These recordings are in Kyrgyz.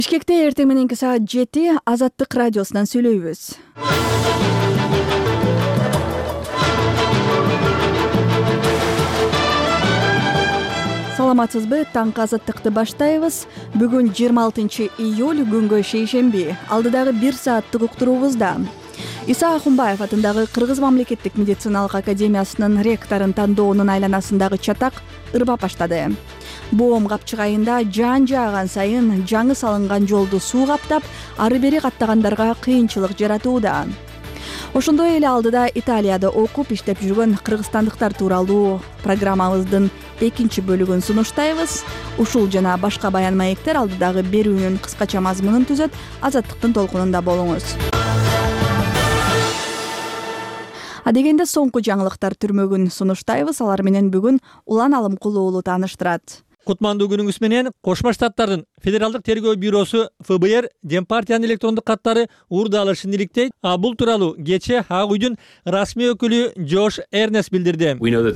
Бишкекте эртең мененки саат 7 Азаттык радиосунан сүйлөйбүз. Саламатсызбы? Таңкы Азаттыкты баштайбыз. Бүгүн 26 июль, күнгө шейшемби. Алдыдагы 1 сааттык уктуруубузда Иса Ахунбаев атындагы Кыргыз мамлекеттик медициналык академиясынын ректорун тандоонун айланасындагы чатак ырбап баштады. Боом капчык айында жаан жааган сайын жаңы салынган жолду суу каптап, ары бери каттагандарга кыйынчылык жаратууда. Ошондой эле алдыда Италияда окуп иштеп жүргөн кыргызстандыктар тууралуу программабыздын экинчи бөлүгүн сунуштайбыз. Ушул жана башка баян маектер алдыдагы берүүнүн кыскача мазмунун түзөт. Азаттыктын толкунунда болуңуз. Адегенде соңку жаңылыктар түрмөгүн сунуштайбыз. Алар менен бүгүн Улан Алымкулуу уулу тааныштырат. Кутмандуу күнүңүз менен Кошмо Штаттардын Федералдык тергөө бюросу ФБР Дем партиянын электрондук каттары уурдалышын иликтейт. Бул тууралуу кечээ Ак үйдүн расмий өкүлү Джош Эрнест билдирди.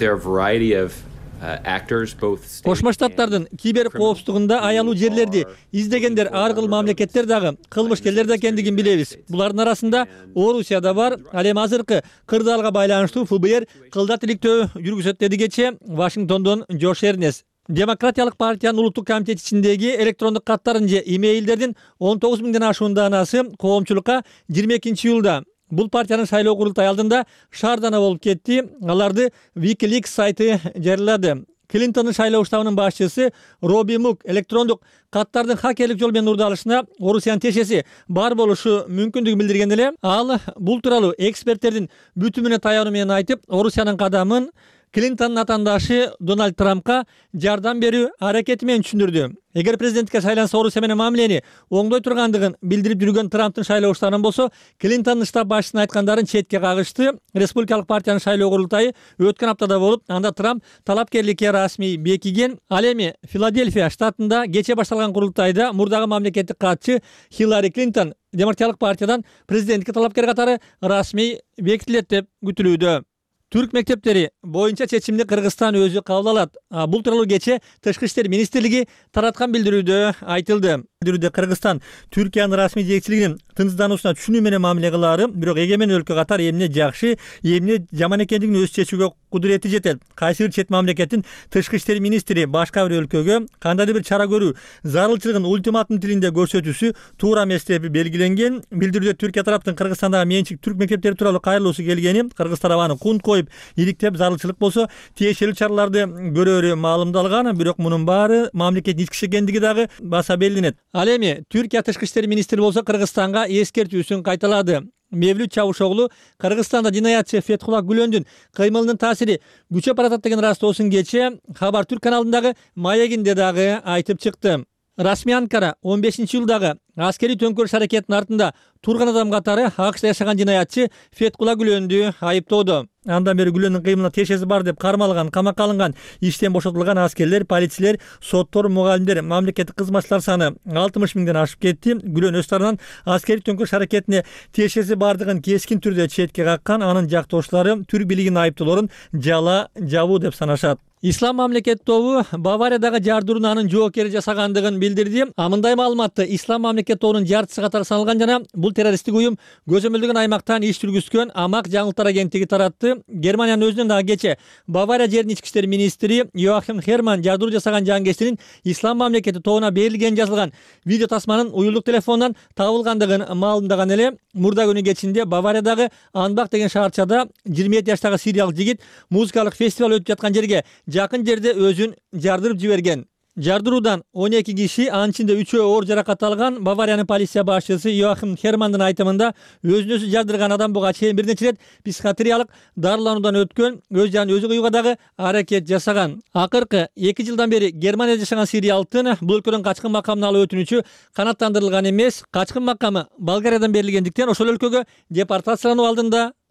Кошмо Штаттардын кибер коопсуздугунда аялуу жерлерди издегендер ар кыл мамлекеттер дагы кылмышкерлер да экендигин билебиз. Булардын арасында Орусия да бар. Ал эми азыркы кырдаалга байланыштуу ФБР кылдат иликтөө жүргүзөт деди кечээ Вашингтондон Джош Эрнест. Демократиялык партиянын улуттук комитети ичиндеги электрондук каттардын же имейлдердин 19 миңден ашуун даанасы коомчулукка 22 июлда бул партиянын шайлоо курултайы алдында шаардана болуп кетти. Аларды WikiLeaks сайты жарыялады. Клинтондун шайлоо штабынын башчысы Робби Мук электрондук каттардын хакерлик жол менен уурдалышына Орусиянын тиешеси бар болушу мүмкүндүгүн билдирген эле. Ал бул тууралуу эксперттердин бүтүмүнө таянуу менен айтып, Орусиянын кадамын Клинтондун атаандашы Дональд Трампка жардам берүү аракети менен түшүндүрдү. Эгер президентке шайланса Орусия менен мамилени оңдой тургандыгын билдирип жүргөн Трамптын шайлоо штабынан болсо, Клинтондун штаб башчысынын айткандарын четке кагышты. Республикалык партиянын шайлоо курултайы өткөн аптада болуп, анда Трамп талапкерликке расмий бекиген. Ал эми Филадельфия штатында кечээ башталган курултайда мурдагы мамлекеттик катчы Хиллари Клинтон Демократиялык партиядан президенттикке талапкер катары расмий бекитилет деп күтүлүүдө. Түрк мектептери боюнча чечимди Кыргызстан өзү кабыл алат. Бул тууралуу кечээ Тышкы иштер министрлиги тараткан билдирүүдө айтылды. Билдирүүдө Кыргызстан Түркиянын расмий жетекчилигинин тынчсыздануусуна түшүнүү менен мамиле кылаары, бирок эгемен өлкө катары эмне жакшы, эмне жаман экендигин өзү чечүүгө кудурети жетет. Кайсы бир чет мамлекеттин Тышкы иштер министри башка бир өлкөгө кандайдыр бир чара көрүү зарылчылыгын ультиматум тилинде көрсөтүүсү туура эмес деп белгиленген. Билдирүүдө Түркия тараптын Кыргызстандагы менчик түрк мектептери тууралуу кайрылуусу келгени, Кыргыз тарабы кунт коюп иликтеп зарылчылык болсо тиешелүү чараларды көрөөрү маалымдалган, бирок мунун баары мамлекеттин ички иши экендиги дагы баса белгиленет. Ал эми Түркия тышкы иштер министри болсо Кыргызстанга эскертүүсүн кайталады. Мевлют Чавушоглу Кыргызстанда динаятчы Фетхулла Гүлөндүн кыймылынын таасири күчөп баратат деген ырастоосун кечээ Хабар Түрк каналындагы маегинде дагы айтып чыкты. Расмий Анкара 15 жылдагы аскерий төңкөрүш аракетинин артында турган адам катары АКШда жашаган динаятчы Фетхулла Гүлөндү айыптоодо. Андан бери Гүлөндүн кыймылына тиешеси бар деп кармалган, камакка алынган, иштен бошотулган аскерлер, полицейлер, соттор, мугалимдер, мамлекеттик кызматчылар саны 60 миңден ашып кетти. Гүлөн өз тарабынан аскерий төңкөрүш аракетине тиешеси бардыгын кескин түрдө четке каккан, анын жактоочулары түрк бийлигинин айыптоолорун жала жабуу деп санашат. Ислам мамлекет тобу Бавариядагы жардыруун анын жоокери жасагандыгын билдирди. Мындай маалыматты Ислам мамлекет тобунун жартысы катары саналган жана бул террористтик уюм көзөмөлдөгөн аймактан иш жүргүзгөн Амак жаңылыктар агенттиги таратты. Германиянын өзүнөн дагы кечээ Бавария жеринин ички иштер министри Йоахим Херман жардыруу жасаган жангесчинин Ислам мамлекети тобуна берилген жазылган видео тасманын уюлдук телефонунан табылгандыгын маалымдаган эле. Мурда күнү кечинде Бавариядагы Анбак деген шаарчада 27 жаштагы сириялык жигит музыкалык фестиваль өтүп жаткан жерге жакын жерде өзүн жардырып жиберген. Жардыруудан 12 киши, анын ичинде 3-өө оор жаракат алган. Бавариянын полиция башчысы Йоахим Хермандын айтымында өзүн өзү жардырган адам буга чейин бир нече рет психиатриялык дарылануудан өткөн, өз жанын өзү кыюуга дагы аракет жасаган. Акыркы 2 жылдан бери Германияда жашаган сириялыктын бул өлкөдөн качкын макамына алуу өтүнүчү канааттандырылган эмес. Качкын макамы Болгариядан берилгендиктен ошол өлкөгө депортациялануу алдында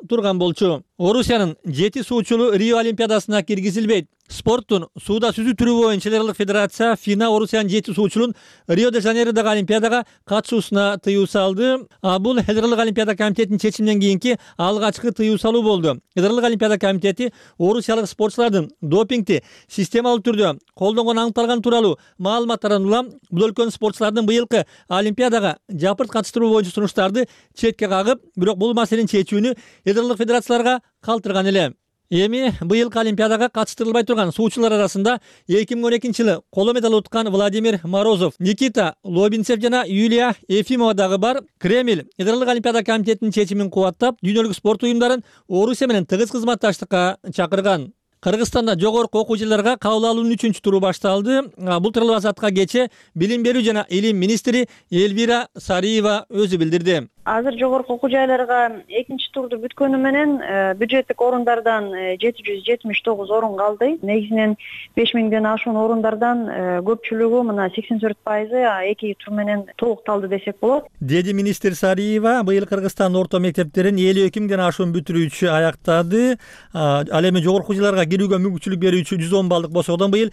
турган болчу. Орусиянын 7 суучулу Рио Олимпиадасына киргизилбейт. Спорттун сууда сүзүү түрү боюнча Федералдык федерация ФИНА Орусиянын 7 суучулун Рио де Жанейродогу Олимпиадага катышуусуна тыюу салды. Бул Федералдык Олимпиада комитетинин чечиминен кийинки алгачкы тыюу салуу болду. Федералдык Олимпиада комитети орусиялык спортчулардын допингти системалуу түрдө колдонгону аныкталган тууралуу маалыматтардан улам бул өлкөнүн спортчулардын быйылкы Олимпиадага жапырт катыштыруу боюнча сунуштарды четке кагып, бирок бул маселени чечүүнү федералдык федерацияларга калтырган эле. Эми быйылкы Олимпиадага катыштырылбай турган суучулар арасында 2012-жылы коло медаль уткан Владимир Морозов, Никита Лобинцев жана Юлия Ефимова дагы бар. Кремль Федералдык Олимпиада комитетинин чечимин кубаттап, дүйнөлүк спорт уюмдарын Орусия менен тыгыз кызматташтыкка чакырган. Кыргызстанда жогорку окуу жылдарга кабыл алуунун 3-туру башталды. Бул тууралуу Азаттыкка кечээ билим берүү жана илим министри Эльвира Сариева өзү билдирди. Азыр жогорку окуу жайларга 2-турду бүткөнү менен бюджеттик орундардан 779 орун калды. Негизинен 5000ден ашуун орундардан көпчүлүгү мына 84% 2 тур менен толукталды десек болот. Деди министр Сариева, быйыл Кыргызстан орто мектептерин 52 ашуун бүтүрүүчү аяктады. Ал эми жогорку жылдарга кирүүгө мүмкүнчүлүк берүүчү 110 баллдык болсодон быйыл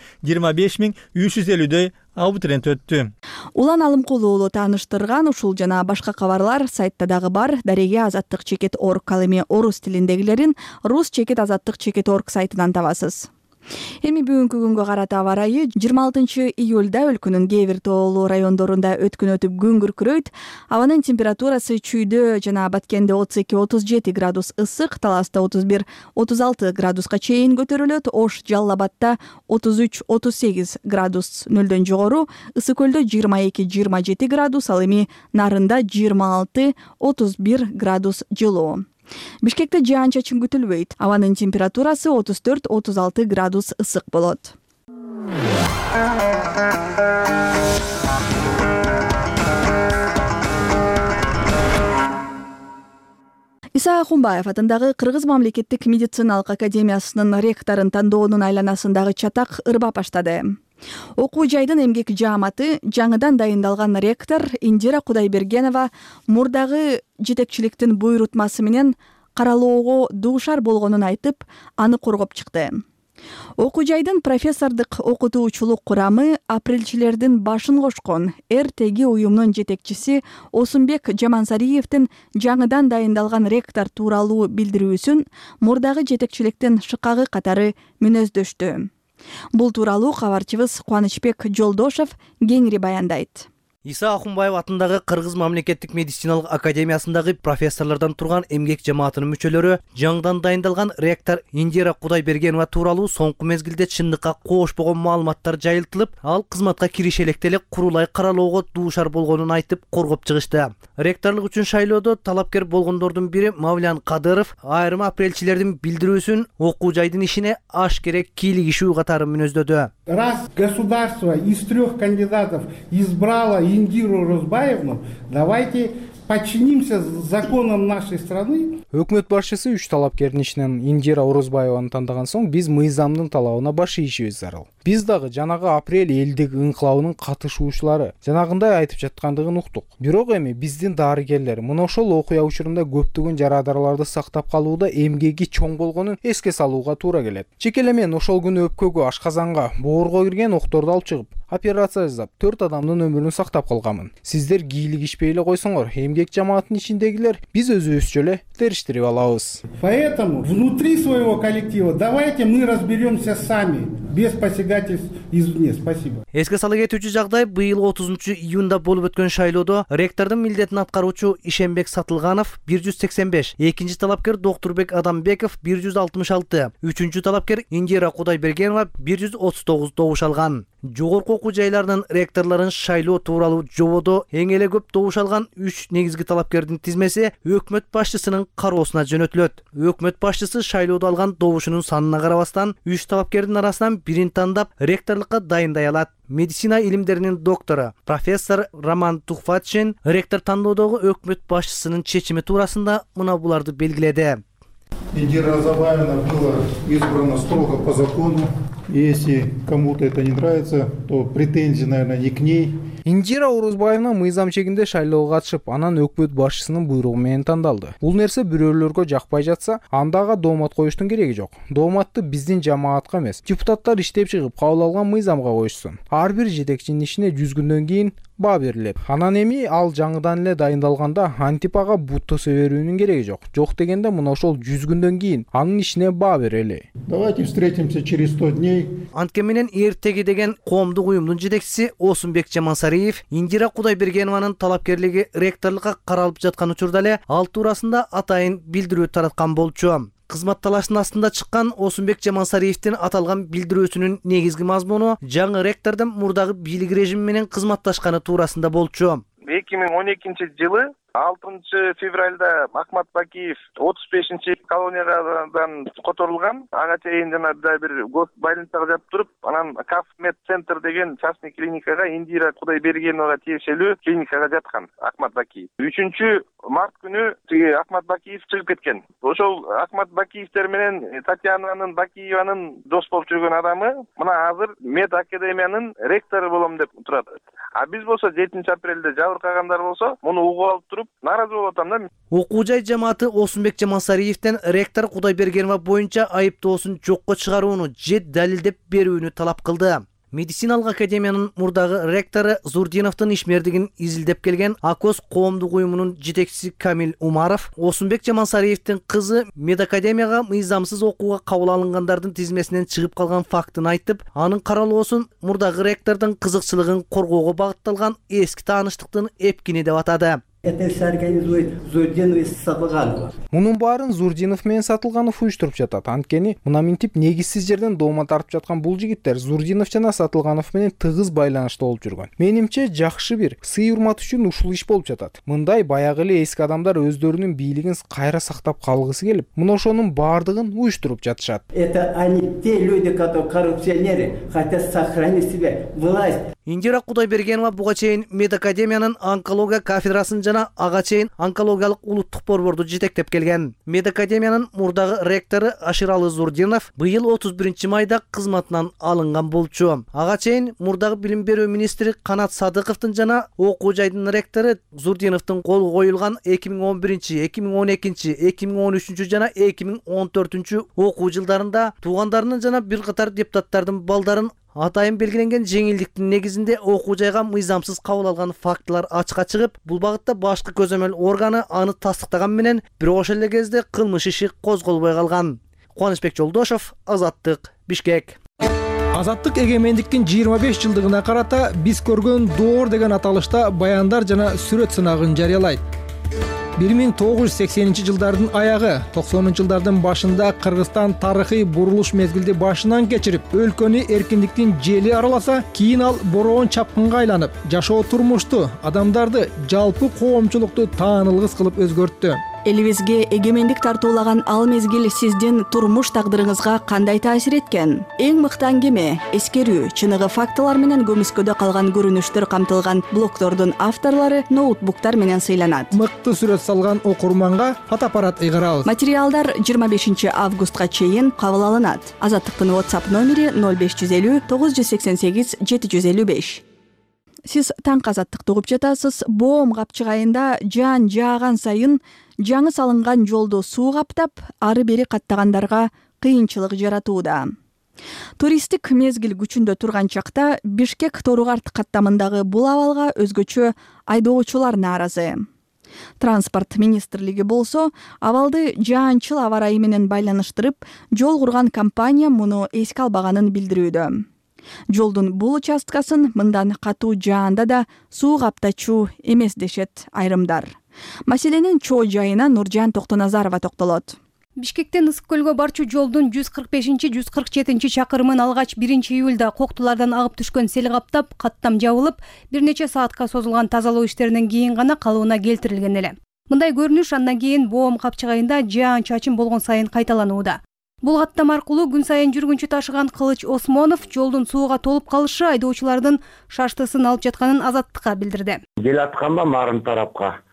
25350дөй абитуриент өттү. Улан Алымкулуу тааныштырган ушул жана башка кабарлар сайтта дагы бар. Дареге Азаттык.org, ал эми орус тилиндегилерин Rus.Azаттык.org сайтынан табасыз. Эми бүгүнкү күнгө карата аба ырайы 26-июлда өлкөнүн кээ бир тоолуу райондорунда өткөн өтүп күн күркүрөйт. Абанын температурасы Чүйдө жана Баткенде 32-37 градус ысык, Таласта 31-36 градуска чейин көтөрүлөт. Ош, Жалал Абадта 33-38 градус нөлдөн жогору, Ысык көлдө 22-27 градус, ал эми Нарында 26-31 градус жылуу. Бишкекте жаан-чачын күтүлбөйт. Абанын температурасы 34-36 градус ысык болот. Иса Ахунбаев атындагы Кыргыз мамлекеттик медициналык академиясынын ректорун тандоонун айланасындагы чатак ырбап баштады. Окуу жайдын эмгек жааматы жаңыдан дайындалган ректор Индира Кудайбергенова мурдагы жетекчиликтин буйрутмасы менен каралоого дуушар болгонун айтып, аны коргоп чыкты. Окуу жайдын профессордук окутуучулук курамы апрелчилердин башын кошкон РТГ уюмунун жетекчиси Осунбек Жамансариевдин жаңыдан дайындалган ректор тууралуу билдирүүсүн мурдагы жетекчиликтин шыкагы катары мүнөздөштү. Бул тууралуу кабарчыбыз Кубанычбек Жолдошов кеңири баяндайт. Иса Ахунбаев атындагы Кыргыз мамлекеттик медициналык академиясындагы профессорлордон турган эмгек жамаатынын мүчөлөрү жаңыдан дайындалган ректор Индира Кудайбергенова тууралуу соңку мезгилде чындыкка коошпогон маалыматтар жайылтылып, ал кызматка кириши электе эле курулай каралоого дуушар болгонун айтып коргоп чыгышты. Ректорлук үчүн шайлоодо талапкер болгондордун бири Мавлян Кадыров айрым апрелчилердин билдирүүсүн окуу жайдын ишине аш керек кийлигишүү катары мүнөздөдү. Раз государство из 3 кандидатов избрало Индиру Розбаевну, давайте подчинимся законам нашей страны. Өкмөт башчысы 3 талапкердин ичинен Индира Орозбаеваны тандаган соң биз мыйзамдын талабына баш ийишибиз зарыл. Биз дагы жанагы апрель элдик инкылабынын катышуучулары жанагындай айтып жаткандыгын уктук. Бирок эми биздин дарыгерлер мына ошол окуя учурунда көптөгөн жарадараларды сактап калууда эмгеги чоң болгонун эске салууга туура келет. Чеке эле мен ошол күнү өпкөгө, ашказанга, боорго кирген окторду алып чыгып, операция жасап 4 адамдын өмүрүн сактап калганмын. Сиздер кийлигишпей эле койсоңор, эмгек жамаатынын ичиндегилер биз өзүбүзчө эле териштирип алабыз. Поэтому внутри своего коллектива давайте мы разберемся сами, без посягательств извне. Спасибо. Эске сала кетүүчү жагдай быйыл 30-июнда болуп өткөн шайлоодо ректордун милдетин аткаруучу Ишенбек Сатылганов 185, экинчи талапкер Доктурбек Адамбеков 166, үчүнчү талапкер Индира Кудайбергенова 139 добуш алган. Жогорку окуу жайларынын ректорлорун шайлоо тууралуу жободо эң эле көп добуш алган 3 негизги талапкердин тизмеси өкмөт башчысынын кароосуна жөнөтүлөт. Өкмөт башчысы шайлоодо алган добушунун санына карабастан 3 талапкердин арасынан бирин тандап ректорлукка дайындай алат. Медицина илимдеринин доктору профессор Роман Тухватшин ректор тандоодогу өкмөт башчысынын чечими туурасында мына буларды белгиледи. Индира Розбаевна была избрана строго по закону. Если кому-то это не нравится, то претензии, наверное, не к ней, Индира Орозбаевна мыйзам чегинде шайлоого катышып, анан өкмөт башчысынын буйругу менен тандалды. Бул нерсе бирөөлөргө жакпай жатса, анда ага доомат коюштун кереги жок. Дооматты биздин жамаатка эмес, депутаттар иштеп чыгып кабыл алган мыйзамга коюшсун. Ар бир жетекчинин ишине 100 күндөн кийин баа берилет. Анан эми ал жаңыдан эле дайындалганда антип ага бут төсө берүүнүн кереги жок. Жок дегенде мына ошол 100 күндөн кийин анын ишине баа берели. Давайте встретимся через 100 дней. Антке менен эртеги деген коомдук уюмдун жетекчиси Осунбек Жамансариев Индира Кудайбергенованын талапкерлиги ректорлукка каралып жаткан учурда эле ал туурасында атайын билдирүү тараткан болчу. Кызматталаштын астында чыккан Осунбек Жамансариевдин аталган билдирүүсүнүн негизги мазмуну жаңы ректордун мурдагы бийлик режими менен кызматташканы туурасында болчу. 2012 жылы 6 февралда Ахмат Бакиев 35 колониядан которулган. Ага чейин жана да бир гос больницага жатып туруп, анан Кафмед центр деген частный клиникага Индира Кудайбергеновага тиешелүү клиникага жаткан Ахмат Бакиев. 3 март күнү Ахмат Бакиев чыгып кеткен. Ошол Ахмат Бакиевтер менен Татьянанын Бакиеванын дос болуп жүргөн адамы мына азыр мед академиянын ректору болом деп турат. А биз болсо 7 апрелде жабыркагандар болсо, муну угуп алып туруп наразы болуп атам да. Окуу жай жамааты Осунбек Жамансариевден ректор Кудайбергенова боюнча айыптоосун жокко чыгарууну же далилдеп берүүнү талап кылды. Медициналык академиянын мурдагы ректору Зурдиновдун ишмердигин изилдеп келген Акос коомдук уюмунун жетекчиси Камил Умаров Осунбек Жамансариевдин кызы медакадемияга мыйзамсыз окууга кабыл алынгандардын тизмесинен чыгып калган фактын айтып, анын каралоосун мурдагы ректордун кызыкчылыгын коргоого багытталган эски тааныштыктын эпкини деп атады. Это все организует Зурдинов и Сатылганова. Мунун баарын Зурдинов менен Сатылганов уюштуруп жатат. Анткени мына минтип негизсиз жерден доомат тартып жаткан бул жигиттер Зурдинов жана Сатылганов менен тыгыз байланышта болуп жүргөн. Менимче жакшы бир сый-урмат үчүн ушул иш болуп жатат. Мындай баягы эле эски адамдар өздөрүнүн бийлигин кайра сактап калгысы келип, мына ошонун баардыгын уюштуруп жатышат. Это они те люди, которые коррупционеры, хотят сохранить себе власть. Индира Кудайбергенова буга чейин медакадемиянын онкология кафедрасын жана ага чейин онкологиялык улуттук борборду жетектеп келген. Медакадемиянын мурдагы ректору Аширалы Зурдинов быйыл 31 майда кызматынан алынган болчу. Ага чейин мурдагы билим берүү министри Канат Садыковдун жана окуу жайдын ректору Зурдиновдун колу коюлган 2011, 2012, 2013 жана 2014 окуу жылдарында туугандарынын жана бир катар депутаттардын балдарын атайын белгиленген жеңилдиктин негизинде окуу жайга мыйзамсыз кабыл алган фактылар ачыкка чыгып, бул багытта башкы көзөмөл органы аны тастыктаган менен бирок ошол эле кезде кылмыш иши козголбой калган. Кубанычбек Жолдошов, Азаттык, Бишкек. Азаттык эгемендиктин 25 жылдыгына карата биз көргөн доор деген аталышта баяндар жана сүрөт сынагын жарыялайт. 1980 жылдардын аягы, 90 жылдардын башында Кыргызстан тарыхый бурулуш мезгилди башынан кечирип, өлкөнү эркиндиктин жели араласа, кийин ал бороон чапкынга айланып, жашоо турмушту, адамдарды, жалпы коомчулукту таанылгыс кылып өзгөрттү. Элибизге эгемендик тартуулаган ал мезгил сиздин турмуш тагдырыңызга кандай таасир эткен? Эң мыкты аңгеме, эскерүү, чыныгы фактылар менен көмүскөдө калган көрүнүштөр камтылган блогтордун авторлору ноутбуктар менен сыйланат. Мыкты сүрөт салган окурманга фотоаппарат ыйгарабыз. Материалдар 25 августка чейин кабыл алынат. Азаттыктын WhatsApp номери 0550 988 755. Сиз таң Азаттыкты угуп жатасыз. Боом капчыгайында жан жааган сайын жаңы салынган жолду суу каптап, ары бери каттагандарга кыйынчылык жаратууда. Туристтик мезгил күчүндө турган чакта Бишкек Торугарт каттамындагы бул абалга өзгөчө айдоочулар нааразы. Транспорт министрлиги болсо, абалды жаанчыл аба ырайы менен байланыштырып, жол курган компания муну эске албаганын билдирүүдө. Жолдун бул участкасын мындан катуу жаанда да суу каптачу эмес дешет айрымдар. Маселенин чоо жайына Нуржан Токтоназарова токтолот. Бишкектен Ысык көлгө барчу жолдун 145-147 чакырымын алгач 1 июлда коктулардан агып түшкөн сел каптап, каттам жабылып, бир нече саатка созулган тазалоо иштеринен кийин гана калыбына келтирилген эле. Мындай көрүнүш андан кийин Боом капчыгайында жаан чачым болгон сайын кайталанууда. Бул каттам аркылуу күн сайын жүргүнчү ташыган Кылыч Осмонов жолдун сууга толуп калышы айдоочулардын шаштысын алып жатканын Азаттыкка билдирди. Кел атканба марын тарапка.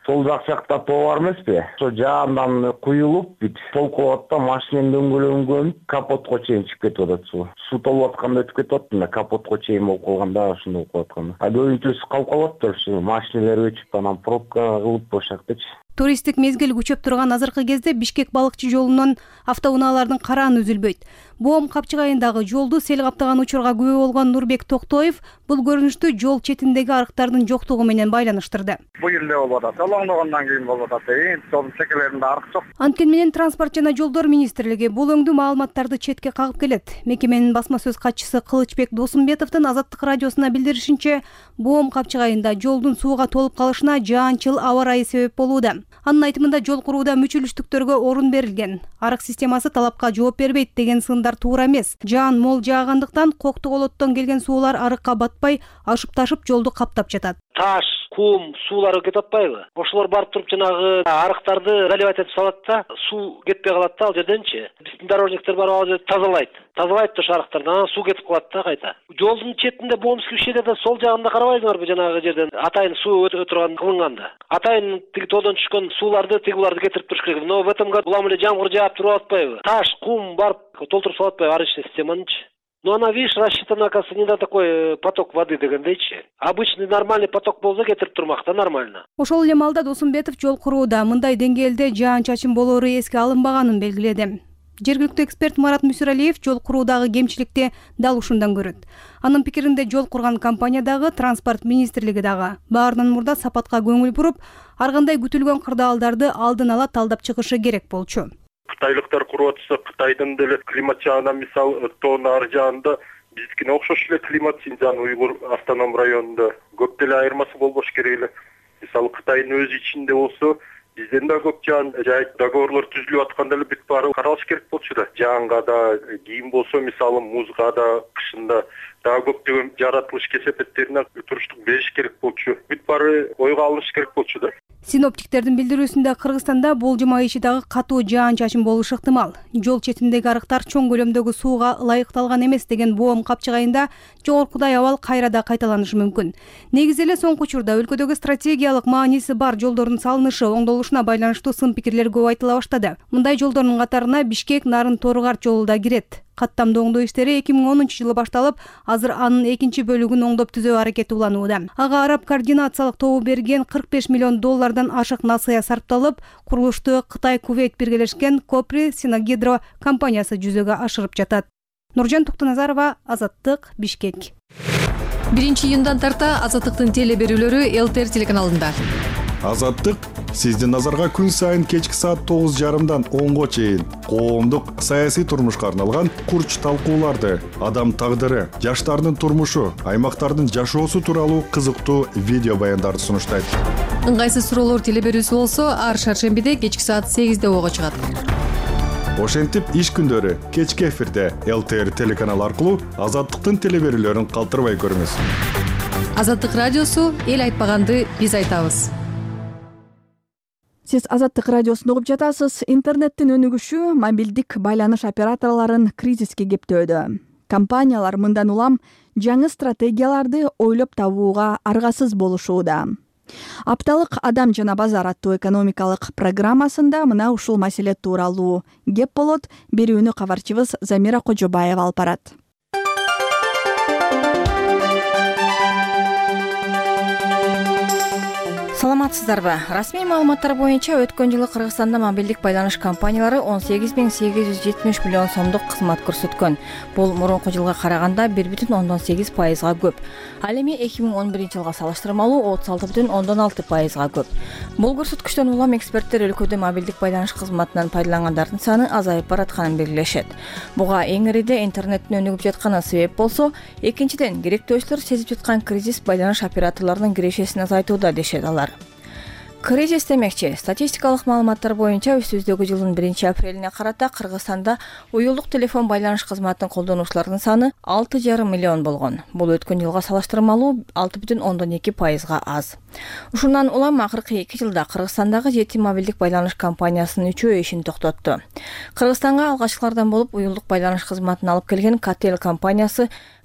Сол жак жакта тоо бар эмеспи? Ошо жаандан куюлуп, бүт толкуп атат да машинанын дөңгөлөгүн капотко чейин чыгып кетип атат суу. Суу толуп атканда өтүп кетип атты, капотко чейин болуп калганда ошондой болуп атканда. Көбүнчөсү калып калат ошо машиналар өчүп анан пробка кылып ошол жактачы. Туристтик мезгил күчөп турган азыркы кезде Бишкек балыкчы жолунан автоунаалардын карааны үзүлбөйт. Боом Капчыгайындагы жолду сел каптаган учурга күбө болгон Нурбек Токтоев бул көрүнүштү жол четиндеги арыктардын жоктугу менен байланыштырды. Бул эле болуп атат. Олоңдогондон кийин болуп атат. Жолдун чекелеринде арык жок. Анткени менен Транспорт жана жолдор министрлиги бул өңдүү маалыматтарды четке кагып келет. Мекеменин басма сөз катчысы Кылычбек Досумбетовдун Азаттык радиосуна билдиришинче, Боом Капчыгайында жолдун сууга толуп калышына жаанчыл аба ырайы себеп болууда. Анын айтымында жол курууда мүчүлүштүктөргө орун берилген. Арык системасы талапка жооп бербейт деген сындар туура эмес. Жаан мол жаагандыктан Кокту колоттон келген суулар арыкка батпай, ашып ташып жолду каптап жатат. Таш, кум, суулар кетип атпайбы? Ошолор барып туруп жанагы арыктарды заливать этип салат да, суу кетпей калат да ал жерденчи. Биздин дорожниктер барып ал жерди тазалайт. Тазалайт ошо арыктарды, анан суу кетип калат да кайта. Жолдун четинде Боомский ущельеде сол жагында карабайсыңарбы жанагы жерден атайын суу өтө турган кылынганда. Атайын тиги тоодон түшкөн сууларды тигуларды кетирип туруш керек. Но в этом году улам эле жамгыр жаап туруп атпайбы? Таш, кум барып толтуруп салат атпайбы арычный системанычы? Ну, она, видишь, рассчитана, оказывается, не на такой поток воды дегендейчи. Обычный нормальный поток болсо кетирип турмакта нормально. Ошол эле маалда Досумбетов жол курууда мындай деңгээлде жаан-чачын болоору эске алынбаганын белгиледи. Жергиликтүү эксперт Марат Мүсүралиев жол куруудагы кемчиликти дал ушундан көрөт. Анын пикиринде жол курган компания дагы, Транспорт министрлиги дагы баарынан мурда сапатка көңүл буруп, ар кандай күтүлгөн кырдаалдарды алдын ала талдап чыгышы керек болчу. Кытайлыктар куруп атса, Кытайдын деле климат жагынан мисал тоонун ар жагында биздикине окшош эле климат, Синьцзян Уйгур автоном районунда көп деле айырмасы болбош керек эле. Мисалы Кытайдын өз ичинде болсо, бизден да көп жаан жай договорлор түзүлүп атканда эле бүт баары каралыш керек болчу да. Жаанга да, кийим болсо мисалы музга да, кышында дагы көптөгөн жаратылыш кесепеттерине туруштук бериш керек болчу. Бүт баары ойго алыныш керек болчу да. Синоптиктердин билдирүүсүндө Кыргызстанда болжом ай ичи дагы катуу жаан-чачын болушу ыктымал. Жол четиндеги арыктар чоң көлөмдөгү сууга ылайыкталган эмес деген Боом Капчыгайында жогоркудай абал кайра да кайталанышы мүмкүн. Негизи эле соңку учурда өлкөдөгү стратегиялык мааниси бар жолдордун салынышы, оңдолушуна байланыштуу сын пикирлер көп айтыла баштады. Мындай жолдордун катарына Бишкек Нарын Торгарт жолу да кирет. Каттамдуу оңдоо иштери 2010-жылы башталып, азыр анын экинчи бөлүгүн оңдоп түзөө аракети уланууда. Ага араб координациялык тобу берген $45 миллион ашык насыя сарпталып, курулушту Кытай Кувейт биргелешкен Копри Синагидро компаниясы жүзөгө ашырып жатат. Нуржан Токтоназарова, Азаттык, Бишкек. 1-июндан тарта Азаттыктын теле берүүлөрү ЛТР телеканалында. Азаттык сиздин назарга күн сайын кечки саат 9:30-дан 10-го чейин коомдук саясий турмушка арналган курч талкууларды, адам тагдыры, жаштардын турмушу, аймактардын жашоосу тууралуу кызыктуу видео баяндарды сунуштайт. Ыңгайсыз суроолор теле берүүсү болсо, ар шаршембиде кечки саат 8-де ого чыгат. Ошентип иш күндөрү кечки эфирде ЛТР телеканалы аркылуу Азаттыктын теле берүүлөрүн калтырбай көрүңүз. Азаттык радиосу эл айтпаганды биз айтабыз. Сиз Азаттык радиосун угуп жатасыз. Интернеттин өнүгүшү мобилдик байланыш операторлорун кризиске кептөөдө. Компаниялар мындан улам жаңы стратегияларды ойлоп табууга аргасыз болушууда. Апталык Адам жана базар аттуу экономикалык программасында мына ушул маселе тууралуу кеп болот. Берүүнү кабарчыбыз Замира Кожобаева алып барат. Саламатсыздарбы? Расмий маалыматтар боюнча өткөн жылы Кыргызстанда мобилдик байланыш компаниялары 18.870 миллион сомдук кызмат көрсөткөн. Бул мурунку жылга караганда 1,8%га көп. Ал эми 2011 жылга салыштырмалуу 36,6%га көп. Бул көрсөткүчтөн улам эксперттер өлкөдө мобилдик байланыш кызматынан пайдалангандардын саны азайып баратканын белгилешет. Буга эң ириде интернеттин өнүгүп жатканы себеп болсо, экинчиден керектөөчүлөр сезип жаткан кризис байланыш операторлорунун кирешесин азайтууда дешет алар. Кризис демекчи, статистикалык маалыматтар боюнча өстүбүздөгү жылдын 1-апрелине карата Кыргызстанда уюлдук телефон байланыш кызматын колдонуучулардын саны 6,5 миллион болгон. Бул өткөн жылга салыштырмалуу 6,2%га аз. Ушундан улам акыркы 2 жылда Кыргызстандагы 7 мобилдик байланыш компаниясынын 3-өө ишин токтотту. Кыргызстанга алгачкылардан болуп уюлдук байланыш кызматын алып келген Кател компаниясы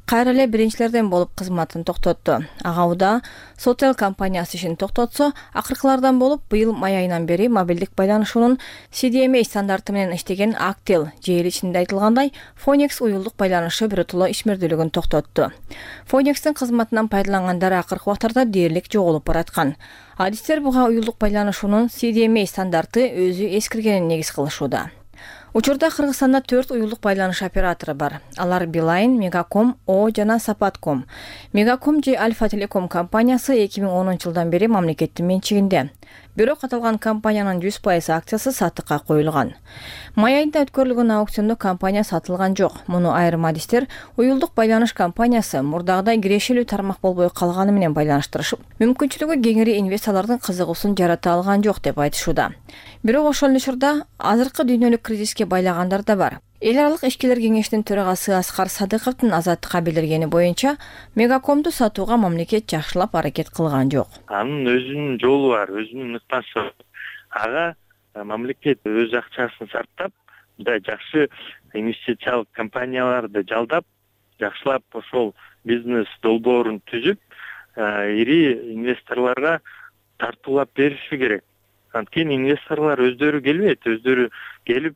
кайра эле биринчилерден болуп кызматын токтотту. Ага Уда Sotel компаниясы ишин токтотсо, акыркылардан болуп быйыл май айынан бери мобилдик байланышуунун CDMA стандарты менен иштеген Actel жери ичинде айтылгандай Phoenix уюлдук байланышы биротоло ишмердүүлүгүн токтотту. Phoenix'тин кызматынан пайдалангандар акыркы убактарда дээрлик жоголуп бараткан. Адистер буга уюлдук байланышуунун CDMA стандарты өзү эскиргенин негиз кылышууда. Учурда Кыргызстанда 4 уюлдук байланыш оператору бар. Алар Билайн, Мегаком, О жана Сапатком. Мегаком же Альфа Телеком компаниясы 2010-жылдан бери мамлекеттин менчигинде. Бирок аталган компаниянын 100% акциясы сатыкка коюлган. Май айында өткөрүлгөн аукциондо компания сатылган жок. Муну айрым адистер уюлдук байланыш компаниясы мурдагыдай кирешелүү тармак болбой калганы менен байланыштырышып, мүмкүнчүлүгү кеңири инвесторлордун кызыгуусун жарата алган жок деп айтышууда. Бирок ошол эле учурда азыркы дүйнөлүк кризиске байлагандар да бар. Эл аралык ишкерлер кеңешинин төрагасы Аскар Садыковдун Азаттыкка билдиргени боюнча, Мегакомду сатууга мамлекет жакшылап аракет кылган жок. Анын өзүнүн жолу бар, өзүнүн ыкмасы. Ага мамлекет өз акчасын сарптап, мындай жакшы инвестициялык компанияларды жалдап, жакшылап ошол бизнес долбоорун түзүп, ири инвесторлорго тартуулап бериши керек. Анткени инвесторлор өздөрү келбейт, өздөрү келип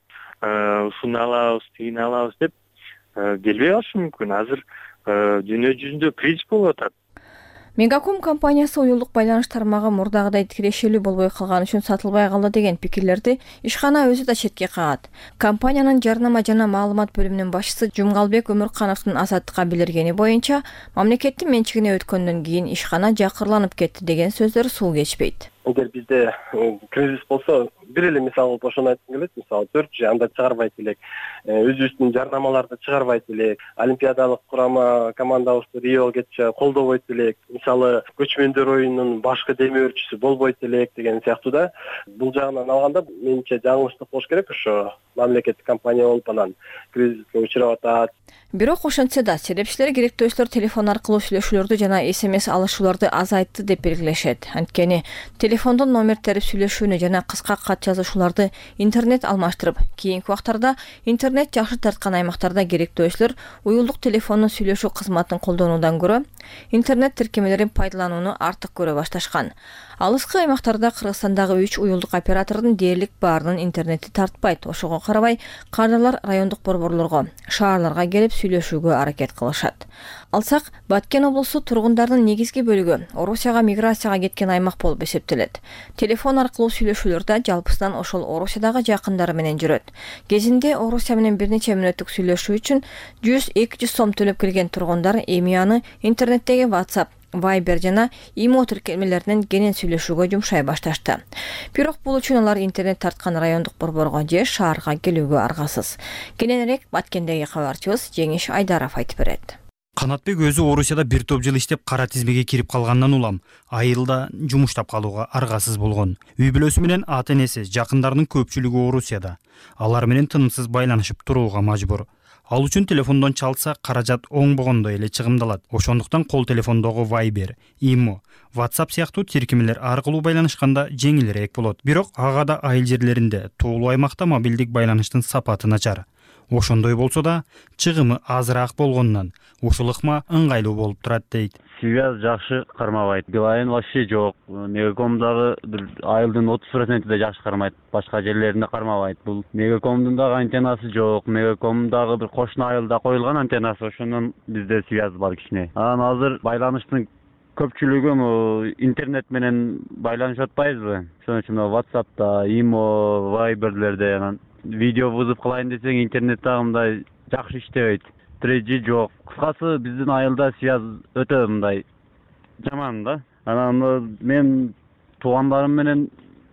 ушуну алабыз, тигини алабыз деп келбей калышы мүмкүн. Азыр дүйнө жүзүндө кризис болуп атат. Мегаком компаниясы уюлдук байланыш тармагы мурдагыдай кирешелүү болбой калган үчүн сатылбай калды деген пикирлерди ишкана өзү да четке кагат. Компаниянын жарнама жана маалымат бөлүмүнүн башчысы Жумгалбек Өмүркановдун Азаттыкка билдиргени боюнча, мамлекеттин менчигине өткөндөн кийин ишкана жакырланып кетти деген сөздөр суу кечпейт. Эгер бизде кризис болсо, бир эле мисал кылып ошону айткым келет. Мисалы 4G анда чыгарбайт элек, өзүбүздүн жарнамаларды чыгарбайт элек, олимпиадалык курама командабызды Риого кетчү колдобойт элек, мисалы көчмөндөр оюнунун башкы демөөрчүсү болбойт элек деген сыяктуу да. Бул жагынан алганда менимче жаңылыштык болуш керек. Ошо мамлекеттик компания болуп анан кризиске учурап атат. Бирок ошентсе да серепчилер керектөөчүлөр телефон аркылуу сүйлөшүүлөрдү жана SMS алышууларды азайтты деп белгилешет. Анткени телефондон номер терип сүйлөшүүнү жана кыска кат жазышууларды интернет алмаштырып, кийинки убактарда интернет жакшы тарткан аймактарда керектөөчүлөр уюлдук телефондун сүйлөшүү кызматын колдонуудан көрө интернет тиркемелерин пайдаланууну артык көрө башташкан. Алыскы аймактарда Кыргызстандагы 3 уюлдук оператордун дээрлик баарынын интернети тартпайт. Ошого карабай, кардарлар райондук борборлорго, шаарларга келип сүйлөшүүгө аракет кылышат. Алсак, Баткен облусу тургундардын негизги бөлүгү Орусияга миграцияга кеткен аймак болуп эсептелет. Телефон аркылуу сүйлөшүүлөрдө жалпысынан ошол Орусиядагы жакындары менен жүрөт. Кезинде Орусия менен бир нече мүнөттүк сүйлөшүү үчүн 100-200 сом төлөп келген тургундар эми аны интернеттеги WhatsApp, Viber жана ИМО тиркемелеринен кенен сүйлөшүүгө жумшай башташты. Бирок бул үчүн алар интернет тарткан райондук борборго же шаарга келүүгө аргасыз. Кененирээк Баткендеги кабарчыбыз Жеңиш Айдаров айтып берет. Канатбек өзү Орусияда бир топ жыл иштеп кара тизмеге кирип калгандан улам айылда жумуштап калууга аргасыз болгон. Үй бүлөсү менен ата-энеси, жакындарынын көпчүлүгү Орусияда. Алар менен тынымсыз байланышып турууга мажбур. Ал үчүн телефондон чалса каражат оңбогондой эле чыгымдалат. Ошондуктан кол телефондогу Viber, ИМО, WhatsApp сыяктуу тиркемелер аркылуу байланышканда жеңилирээк болот. Бирок ага да айыл жерлеринде, тоолуу аймакта мобилдик байланыштын сапаты начар. Ошондой болсо да, чыгымы азыраак болгондон ушул ыкма ыңгайлуу болуп турат дейт. Связь жакшы кармабайт. Билайн вообще жок. Мегакомдагы бир айылдын 30% да жакшы кармайт. Башка жерлеринде кармабайт. Бул Мегакомдун дагы антеннасы жок. Мегакомдагы бир кошуна айылда коюлган антеннасы, ошондон бизде связь бар кичине. Анан азыр байланыштын көпчүлүгү интернет менен байланышып атпайбызбы? Ошон үчүн WhatsApp'та, ИМО, Viber'лерде анан видео вызов кылайын десең интернет дагы мындай жакшы иштебейт. 3G жок. Кыскасы биздин айылда связь өтө мындай жаман да. Анан мен туугандарым менен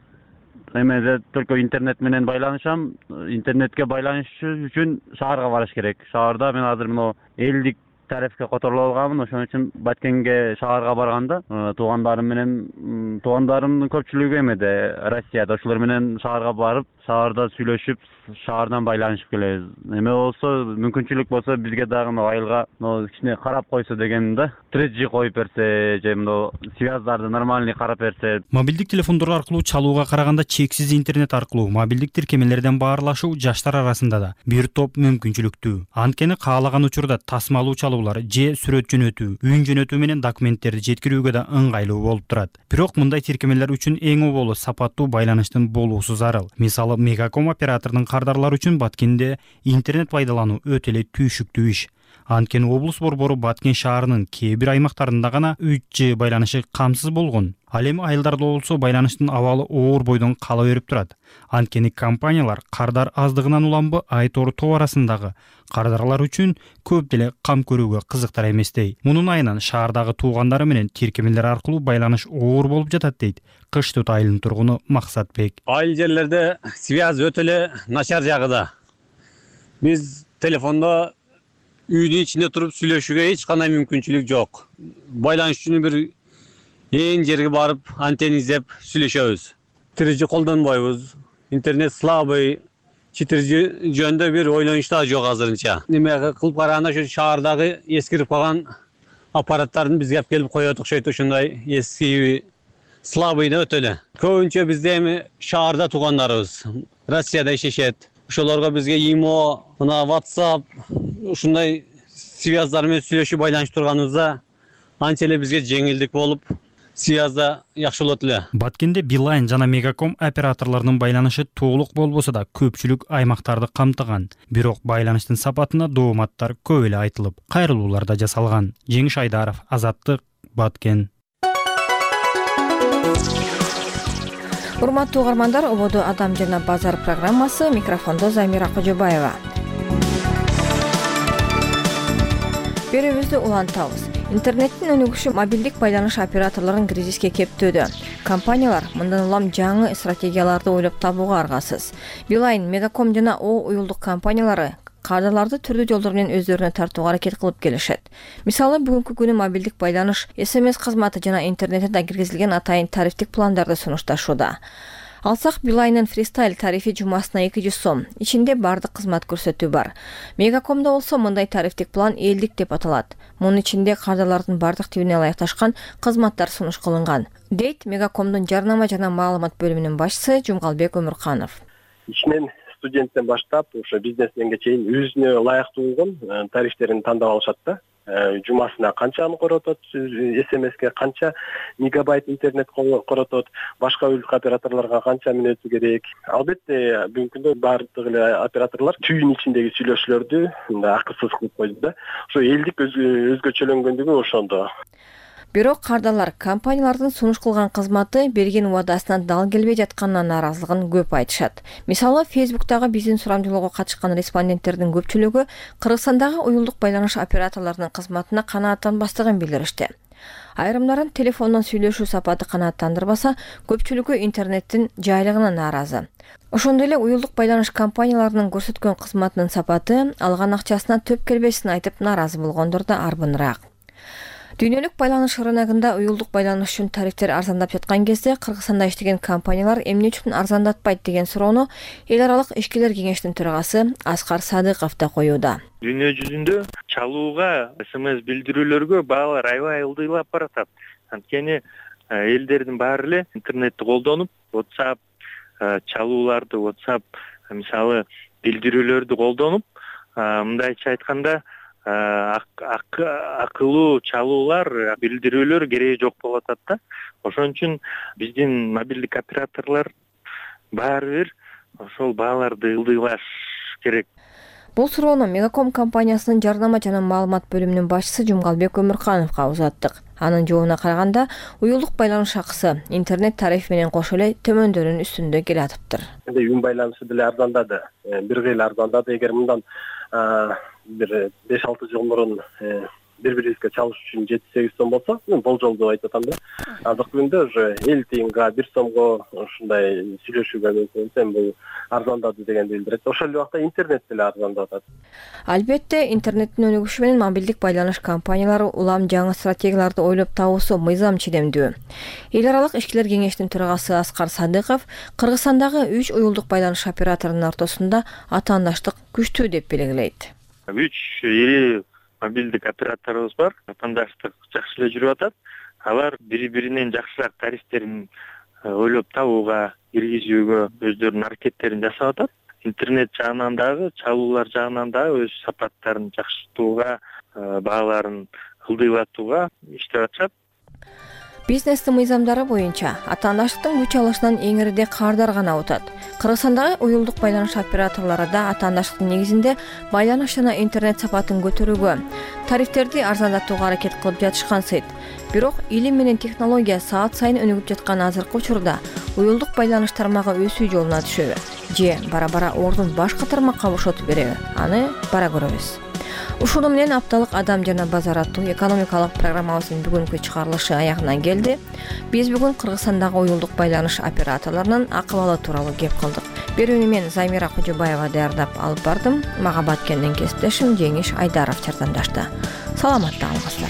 эмеде только интернет менен байланышам. Интернетке байланыш үчүн шаарга барыш керек. Шаарда мен азыр мына элдик тарифке которулуп алганмын. Ошон үчүн Баткенге шаарга барганда туугандарым менен туугандарымдын көпчүлүгү эмеде Россияда, ошолор менен шаарга барып, шаарда сүйлөшүп, шаардан байланышып келебиз. Эме болсо, мүмкүнчүлүк болсо бизге дагы айылга кичине карап койсо деген да. 3G коюп берсе, же связьдарды нормальный карап берсе. Мобилдик телефондор аркылуу чалууга караганда чексиз интернет аркылуу мобилдик тиркемелерден баарлашуу жаштар арасында да бир топ мүмкүнчүлүктүү. Анткени каалаган учурда тасмалуу чалуулар чалуулар же сүрөт жөнөтүү, үн жөнөтүү менен документтерди жеткирүүгө да ыңгайлуу болуп турат. Бирок мындай тиркемелер үчүн эң оболу сапаттуу байланыштын болуусу зарыл. Мисалы, Мегаком операторунун кардарлары үчүн Баткенде интернет пайдалануу өтө эле түйшүктүү иш. Анткени облус борбору Баткен шаарынын кээ бир аймактарында гана 3G байланышы камсыз болгон. Ал эми айылдарда болсо байланыштын абалы оор бойдон кала берип турат. Анткени компаниялар кардар аздыгынан уламбы Айтору тоо арасындагы кардарлар үчүн көп деле кам көрүүгө кызыктар эместей. Мунун айынан шаардагы туугандары менен тиркемелер аркылуу байланыш оор болуп жатат дейт Кыш Түт айылынын тургуну Максатбек. Айыл жерлерде связь өтө эле начар жагыда. Биз телефондо үйдүн ичинде туруп сүйлөшүүгө эч кандай мүмкүнчүлүк жок. Байланыш үчүн бир эң жерге барып антенна издеп сүйлөшөбүз. 4G колдонбойбуз. Интернет слабый, 4G жөнүндө бир ойлонуш да жок азырынча. Неме кылып караганда ошо шаардагы эскирип калган аппараттарын бизге алып келип коет окшойт, ошондой эски слабый да өтө эле. Көбүнчө бизде эми шаарда туугандарыбыз Россияда ишешет. Ошолорго бизге ИМО, мына WhatsApp, ушундай связьдар менен сүйлөшүп байланышып турганыбызда анча эле бизге жеңилдик болуп, связьда жакшы болот эле. Баткенде Билайн жана Мегаком операторлорунун байланышы толук болбосо да көпчүлүк аймактарды камтыган. Бирок байланыштын сапатына дооматтар көп эле айтылып, кайрылуулар да жасалган. Жеңиш Айдаров, Азаттык, Баткен. Урматтуу угармандар, ободо Адам жана базар программасы, микрофондо Замира Кожобаева. Берүүбүздү улантабыз. Интернеттин өнүгүшү мобилдик байланыш операторлорун кризиске кептөөдө. Компаниялар мындан улам жаңы стратегияларды ойлоп табууга аргасыз. Билайн, Мегаком жана уюлдук компаниялары кардарларды түрдүү жолдор менен өздөрүнө тартууга аракет кылып келишет. Мисалы, бүгүнкү күнү мобилдик байланыш, SMS кызматы жана интернетте киргизилген атайын тарифтик пландарды сунушташууда. Алсак, Билайнын фристайл тарифи жумасына 200 сом. Ичинде бардык кызмат көрсөтүү бар. Мегакомдо болсо мындай тарифтик план элдик деп аталат. Мунун ичинде кардарлардын бардык тибине ылайыкташкан кызматтар сунуш кылынган, дейт Мегакомдун жарнама жана маалымат бөлүмүнүн башчысы Жумгалбек Өмүрканов. Ичинен студенттен баштап, ошо бизнесменге чейин өзүнө ылайыктуу болгон тарифтерин тандап алышат да. Жумасына канчаны коротот, SMS-ке канча мегабайт интернет коротот, башка уюлдук операторлорго канча мүнөтү керек. Албетте, бүгүнкү күндө бардык эле операторлор түйүн ичиндеги сүйлөшүүлөрдү акысыз кылып койду да. Ошо элдик өзгөчөлөнгөндүгү ошондо. Бирок кардарлар компаниялардын сунуш кылган кызматы берген убадасынан дал келбей жатканына нааразылыгын көп айтышат. Мисалы, Facebook'тагы биздин сурамжылоого катышкан респонденттердин көпчүлүгү Кыргызстандагы уюлдук байланыш операторлорунун кызматына канааттанбастыгын билдиришти. Айрымдарын телефондон сүйлөшүү сапаты канааттандырбаса, көпчүлүгү интернеттин жайлыгына нааразы. Ошондой эле уюлдук байланыш компанияларынын көрсөткөн кызматынын сапаты алган акчасына төп келбесин айтып нааразы болгондор да арбыныраак. Дүйнөлүк байланыш рыногунда уюлдук байланыш үчүн тарифтер арзандап жаткан кезде Кыргызстанда иштеген компаниялар эмне үчүн арзандатпайт деген суроону эл аралык ишкерлер кеңештин төрагасы Аскар Садыков да коюуда. Дүйнө жүзүндө чалууга, SMS билдирүүлөргө баалар аябай ылдыйлап баратат. Анткени элдердин баары эле интернетти колдонуп, WhatsApp чалууларды, WhatsApp мисалы билдирүүлөрдү колдонуп, мындайча айтканда акылуу чалуулар, билдирүүлөр кереги жок болуп атат да. Ошон үчүн биздин мобилдик операторлор баары бир ошол бааларды ылдыйлаш керек. Бул суроону Мегаком компаниясынын жарнама жана маалымат бөлүмүнүн башчысы Жумгалбек Өмүркановго узаттык. Анын жообуна караганда, уюлдук байланыш акысы интернет тарифи менен кошо эле төмөндөрүнүн үстүндө келе атыптыр. Үн байланышы деле арзандады. Бир кыйла арзандады. Эгер мындан бир 5-6 жыл мурун бири-бирибизге чалыш үчүн 7-8 сом болсо, мен болжолду айтып атам да. Азыркы күндө уже 50 тыйынга 1 сомго ушундай сүйлөшүүгө мүмкүн, бул арзандады дегенди билдирет. Ошол эле убакта интернет деле арзандап атат. Албетте, интернеттин өнүгүшү менен мобилдик байланыш компаниялары улам жаңы стратегияларды ойлоп табуусу мыйзам чидемдүү. Эл аралык ишкерлер кеңештин төрагасы Аскар Садыков Кыргызстандагы 3 уюлдук байланыш операторунун ортосунда атаандаштык күчтүү деп белгилейт. 3 ири мобилдик операторубуз бар. Атаандаштык жакшы эле жүрүп атат. Алар бири-биринен жакшыраак тарифтерин ойлоп табууга, киргизүүгө өздөрүнүн аракеттерин жасап атат. Интернет жагынан дагы, чалуулар жагынан дагы өз сапаттарын жакшыртууга бааларын ылдыйлатууга иштеп атышат. Бизнестин мыйзамдары боюнча атаандаштыктын күч алышынан эң ириде кардар гана утат. Кыргызстандагы уюлдук байланыш операторлору да атаандаштыктын негизинде байланыш жана интернет сапатын көтөрүүгө, тарифтерди арзандатууга аракет кылып жатышкансыйт. Бирок илим менен технология саат сайын өнүгүп жаткан азыркы учурда уюлдук байланыш тармагы өсүү жолуна түшөбү же бара-бара ордун башка тармакка бошотуп береби? Аны бара көрөбүз. Ушуну менен апталык Адам жана базар аттуу экономикалык программабыздын бүгүнкү чыгарылышы аягына келди. Биз бүгүн Кыргызстандагы уюлдук байланыш операторлорунун акыбалы тууралуу кеп кылдык. Берүүнү мен Замира Кожобаева даярдап алып бардым. Мага баткенден кесиптешим Жеңиш Айдаров жардамдашты. Саламатта калыңыздар.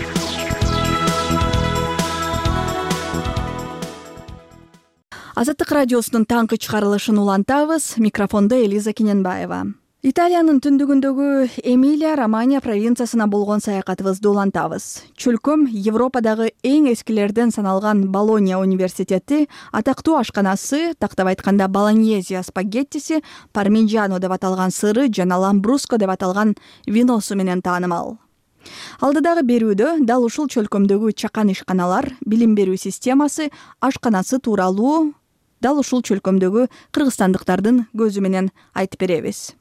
Азаттык радиосунун таңкы чыгарылышын улантабыз. Микрофондо Элиза Кененбаева. Италиянын түндүгүндөгү Эмилия-Романья провинциясына болгон саякатыбызды улантабыз. Чөлкөм Европадагы эң эскилерден саналган Болонья университети атактуу ашканасы, тактап айтканда болоньезия спагеттиси, пармиджано деп аталган сыры жана ламбруско деп аталган виносу менен таанымал. Алдыдагы берүүдө дал ушул чөлкөмдөгү чакан ишканалар, билим берүү системасы, ашканасы тууралуу дал ушул чөлкөмдөгү кыргызстандыктардын көзү менен айтып беребиз.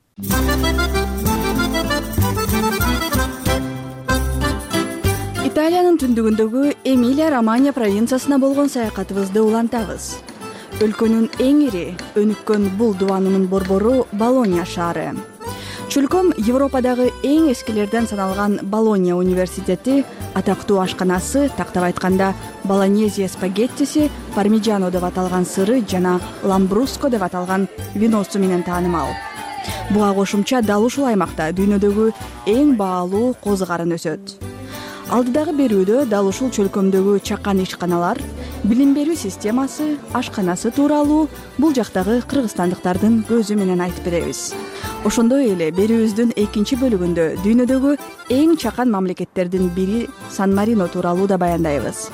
Италиянын түндүгүндөгү Эмилия-Романья провинциясына болгон саякатыбызды улантабыз. Өлкөнүн эң ири өнүккөн бул дубанынын борбору Болонья шаары. Чөлкөм Европадагы эң эскилерден саналган Болонья университети атактуу ашканасы, тактап айтканда болоньезия спагеттиси, пармиджано деп аталган сыры жана ламбруско деп аталган виносу менен таанымал. Буга кошумча дал ушул аймакта дүйнөдөгү эң баалуу козу карын өсөт. Алдыдагы берүүдө дал ушул чөлкөмдөгү чакан ишканалар, билим берүү системасы, ашканасы тууралуу бул жактагы кыргызстандыктардын көзү менен айтып беребиз. Ошондой эле берүүбүздүн экинчи бөлүгүндө дүйнөдөгү эң чакан мамлекеттердин бири Сан-Марино тууралуу да баяндайбыз.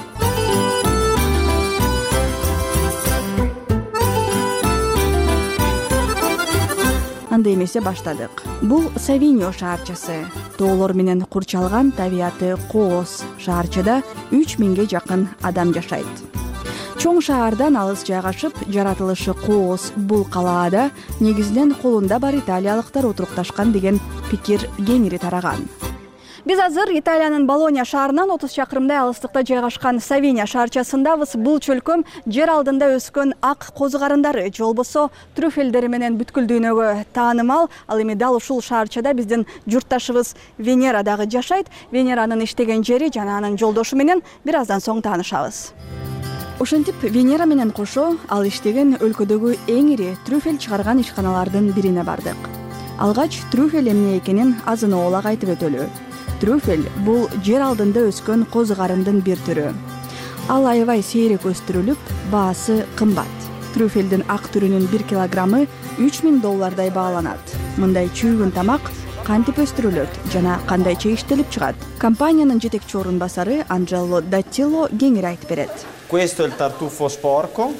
Анда эмесе баштадык. Бул Савиньо шаарчасы. Тоолор менен курчалган табияты кооз шаарчада 3000ге жакын адам жашайт. Чоң шаардан алыс жайгашып, жаратылышы кооз бул калаада негизинен колунда бар италиялыктар отурукташкан деген пикир кеңири тараган. Биз азыр Италиянын Болонья шаарынан 30 чакырымдай алыстыкта жайгашкан Савинья шаарчасындабыз. Бул чөлкөм жер алдында өскөн ак козу карындары, же болбосо трюфелдери менен бүткүл дүйнөгө таанымал. Ал эми дал ушул шаарчада биздин журтташыбыз Венера дагы жашайт. Венеранын иштеген жери жана анын жолдошу менен бир аздан соң таанышабыз. Ошентип Венера менен кошо ал иштеген өлкөдөгү эң ири трюфель чыгарган ишканалардын бирине бардык. Алгач трюфель эмне экенин азыноолак айтып өтөлү. Трюфель бул жер алдында өскөн козу карындын бир түрү. Ал аябай сейрек өстүрүлүп, баасы кымбат. Трюфелдин ак түрүнүн 1 килограммы $3000 бааланат. Мындай чүйгүн тамак кантип өстүрүлөт жана кандайча иштелип чыгат? Компаниянын жетекчи орун басары Анжело Даттило кеңири айтып берет. Questo è il tartufo sporco.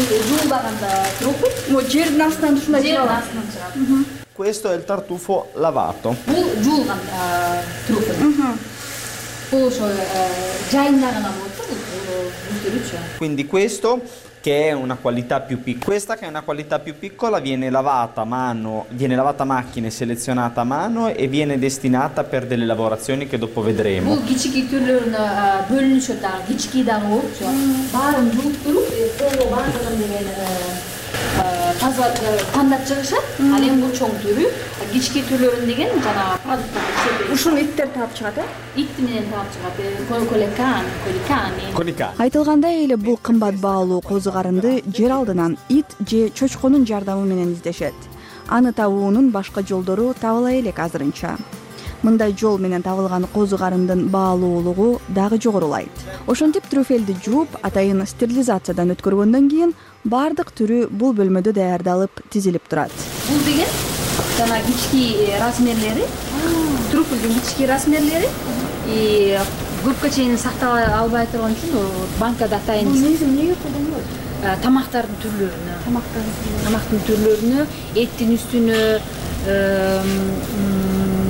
Questo è il tartufo lavato. Quindi questo che è una qualità più piccola. Questa che è una qualità più piccola viene lavata a mano, viene lavata a macchina, selezionata a mano e viene destinata per delle lavorazioni che dopo vedremo. Тандап чыгышат, ал эми бул чоң түрү, кички түрлөрүн деген жана продукттарды. Ушуну иттер таап чыгат, Ит менен таап чыгат, коликани. Айтылгандай эле бул кымбат баалуу козу карынды жер алдынан ит же чочконун жардамы менен издешет. Аны табуунун башка жолдору табыла элек азырынча. Мындай жол менен табылган козу карындын баалуулугу дагы жогорулайт. Ошентип трюфелди жууп, атайын стерилизациядан өткөргөндөн кийин бардык түрү бул бөлмөдө даярдалып, тизилип турат. Бул деген жана кички размерлери, трюфелдин кички размерлери, көпкө чейин сактала албай турган үчүн банкада атайын эмнеге колдонулат? Тамактардын түрлөрүнө, эттин үстүнө,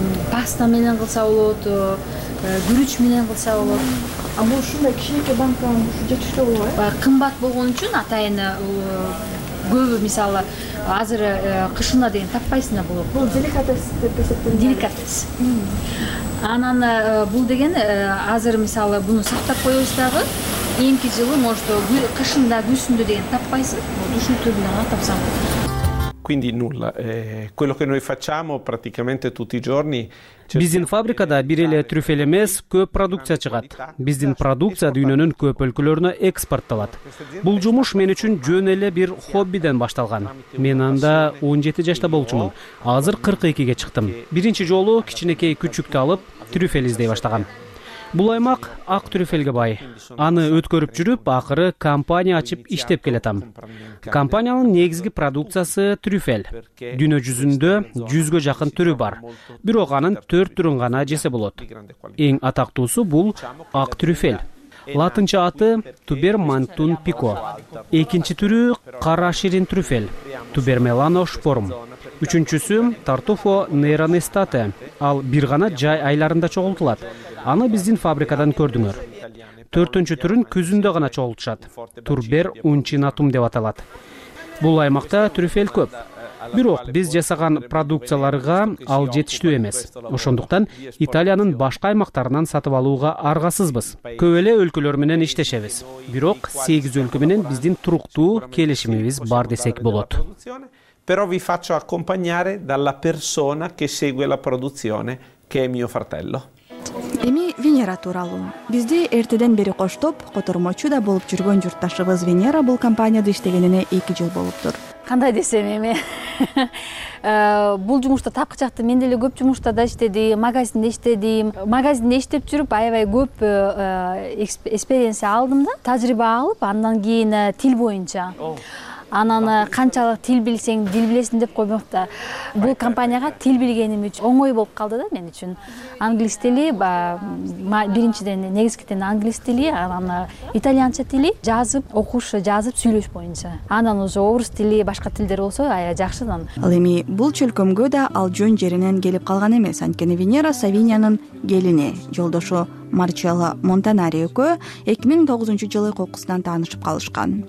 паста менен кылса болот, күрүч менен кылса болот. Бул ушундай кичинекей банканы жетиштөө болбойбу? Кымбат болгон үчүн атайын көбү мисалы азыр кышына деген таппайсың болот. Бул деликатес деп эсептелет. Деликатес. Анан бул деген азыр мисалы буну сактап коебуз дагы эми жылы может кышында күзүндө деген таппайсың. Ушинтип гана тапсаң болот. Quindi nulla, quello che noi facciamo praticamente tutti i giorni. Биздин фабрикада бир эле трюфель эмес, көп продукция чыгат. Биздин продукция дүйнөнүн көп өлкөлөрүнө экспортталат. Бул жумуш мен үчүн жөн эле бир хоббиден башталган. Мен анда 17 жашта болчумун. Азыр 42ге чыктым. Биринчи жолу кичинекей күчүктү алып трюфель издей баштагам. Бул аймак ак трюфелге бай. Аны өткөрүп жүрүп, акыры компания ачып иштеп келатам. Компаниянын негизги продукциясы трюфель. Дүйнө жүзүндө 100гө жакын түрү бар. Бирок анын 4 түрүн гана жесе болот. Эң атактуусу бул ак трюфель. Латынча аты Тубер мантун пико. Экинчи түрү кара ширин трюфель, Тубер мелано шпорум. Үчүнчүсү Тартуфо нейронестате. Ал бир гана жай айларында чогултулат. Аны биздин фабрикадан көрдүңөр. Төртүнчү түрүн күзүндө гана чогултушат. Турбер унчинатум деп аталат. Бул аймакта трюфель көп. Бирок биз жасаган продукцияларга ал жетиштүү эмес. Ошондуктан Италиянын башка аймактарынан сатып алууга аргасызбыз. Көп эле өлкөлөр менен иштешебиз. Бирок 8 өлкө менен биздин туруктуу келишимибиз бар десек болот. Però vi faccio accompagnare dalla persona che segue la produzione, che è mio fratello. Эми Венера тууралуу. Бизди эртеден бери коштоп, котормочу да болуп жүргөн журтташыбыз Венера бул компанияда иштегенине 2 жыл болуптур. Кандай десем эми бул жумушта тапкычакты мен деле көп жумуштарда иштедим, магазинде иштедим. Магазинде иштеп жүрүп аябай көп экспириенция алдым да, тажрыйба алып, андан кийин тил боюнча. Анан канчалык тил билсең, дил билесиң деп коймок да. Бул компанияга тил билгеним үчүн оңой болуп калды да мен үчүн. Англис тили, биринчиден негизгиден англис тили, анан итальянча тили, жазып, окуш, жазып, сүйлөш боюнча. Анан уже орус тили, башка тилдер болсо аябай жакшыдан. Ал эми бул чөлкөмгө да ал жөн жеринен келип калган эмес. Анткени Венера Савинянын келини, жолдошу Марчелло Монтанари экөө 2009-жылы кокусунан таанышып калышкан.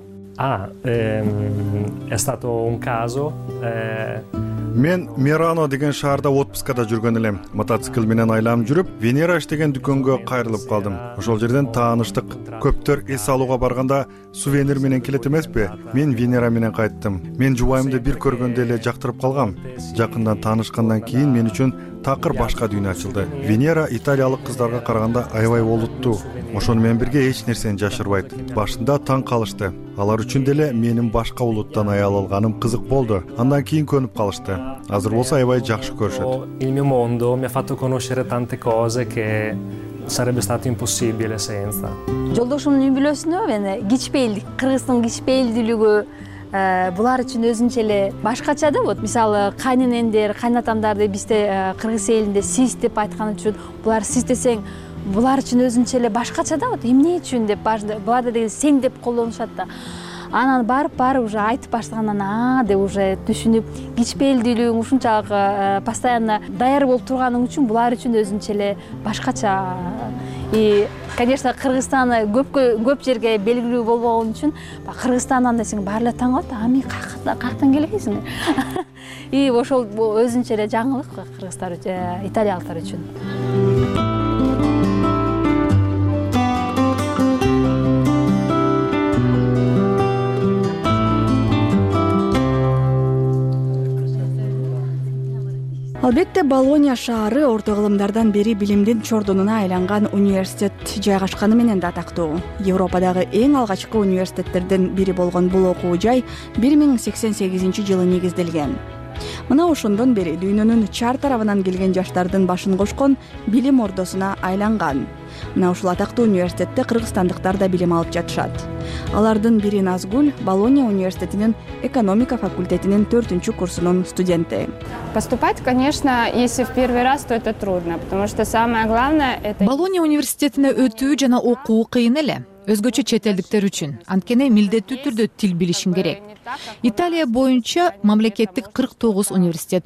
È stato un caso. Мен Мерано деген шаарда отпускада жүргөн элем. Мотоцикл менен айланып жүрүп, Венера иштеген дүкөнгө кайрылып калдым. Ошол жерден тааныштык. Көптөр эс алууга барганда сувенир менен келет эмеспи? Мен Венера менен кайттым. Мен жубайымды бир көргөндө эле жактырып калгам. Жакындан таанышкандан кийин мен үчүн такыр башка дүйнө ачылды. Венера италиялык кыздарга караганда аябай олуттуу. Ошону менен бирге эч нерсени жашырбайт. Башында таң калышты. Алар үчүн деле менин башка улуттан аял алганым кызык болду. Андан кийин көнүп калышты. Азыр болсо аябай жакшы көрүшөт. Il mio mondo mi ha fatto conoscere tante cose che sarebbe stato impossibile senza. Жолдошумдун үй бүлөсүнө мен кичпейилдик, кыргыздын кичпейилдүүлүгү булар үчүн өзүнчө эле башкача да. Вот мисалы кайненендер, кайнатамдарды бизде кыргыз элинде сиз деп айткан үчүн, булар сиз десең булар үчүн өзүнчө эле башкача да. Вот эмне үчүн деп булар деген сең деп колдонушат да. Анан барып уже айтып баштагандан деп уже түшүнүп, кичпейилдүүлүгүң ушунчалык постоянно даяр болуп турганың үчүн булар үчүн өзүнчө эле башкача. И, конечно, Кыргызстан көп жерге белгилүү болбогон үчүн, Кыргызстандан десең баары эле таң калат, мен каяктан келесиң? И ошол өзүнчө эле жаңылык кыргыздар, италиялыктар үчүн. Албетте Болонья шаары орто кылымдардан бери билимдин чордунуна айланган университет жайгашканы менен да атактуу. Европадагы эң алгачкы университеттерден бири болгон бул окуу жай 1088-жылы негизделген. Мына ошондон бери дүйнөнүн чар тарабынан келген жаштардын башын кошкон билим ордосуна айланган. Мына ушул атактуу университетте кыргызстандыктар да билим алып жатышат. Алардын бири Назгүл Болонья университетинин экономика факультетинин 4-курсунун студенти. Поступать, конечно, если в первый раз, то это трудно, потому что самое главное это... Болонья университетине өтүү жана окуу кыйын эле. Өзгөчө чет элдиктер үчүн. Анткени милдеттүү түрдө тил билишиң керек. Италия боюнча мамлекеттик 49 университет бар.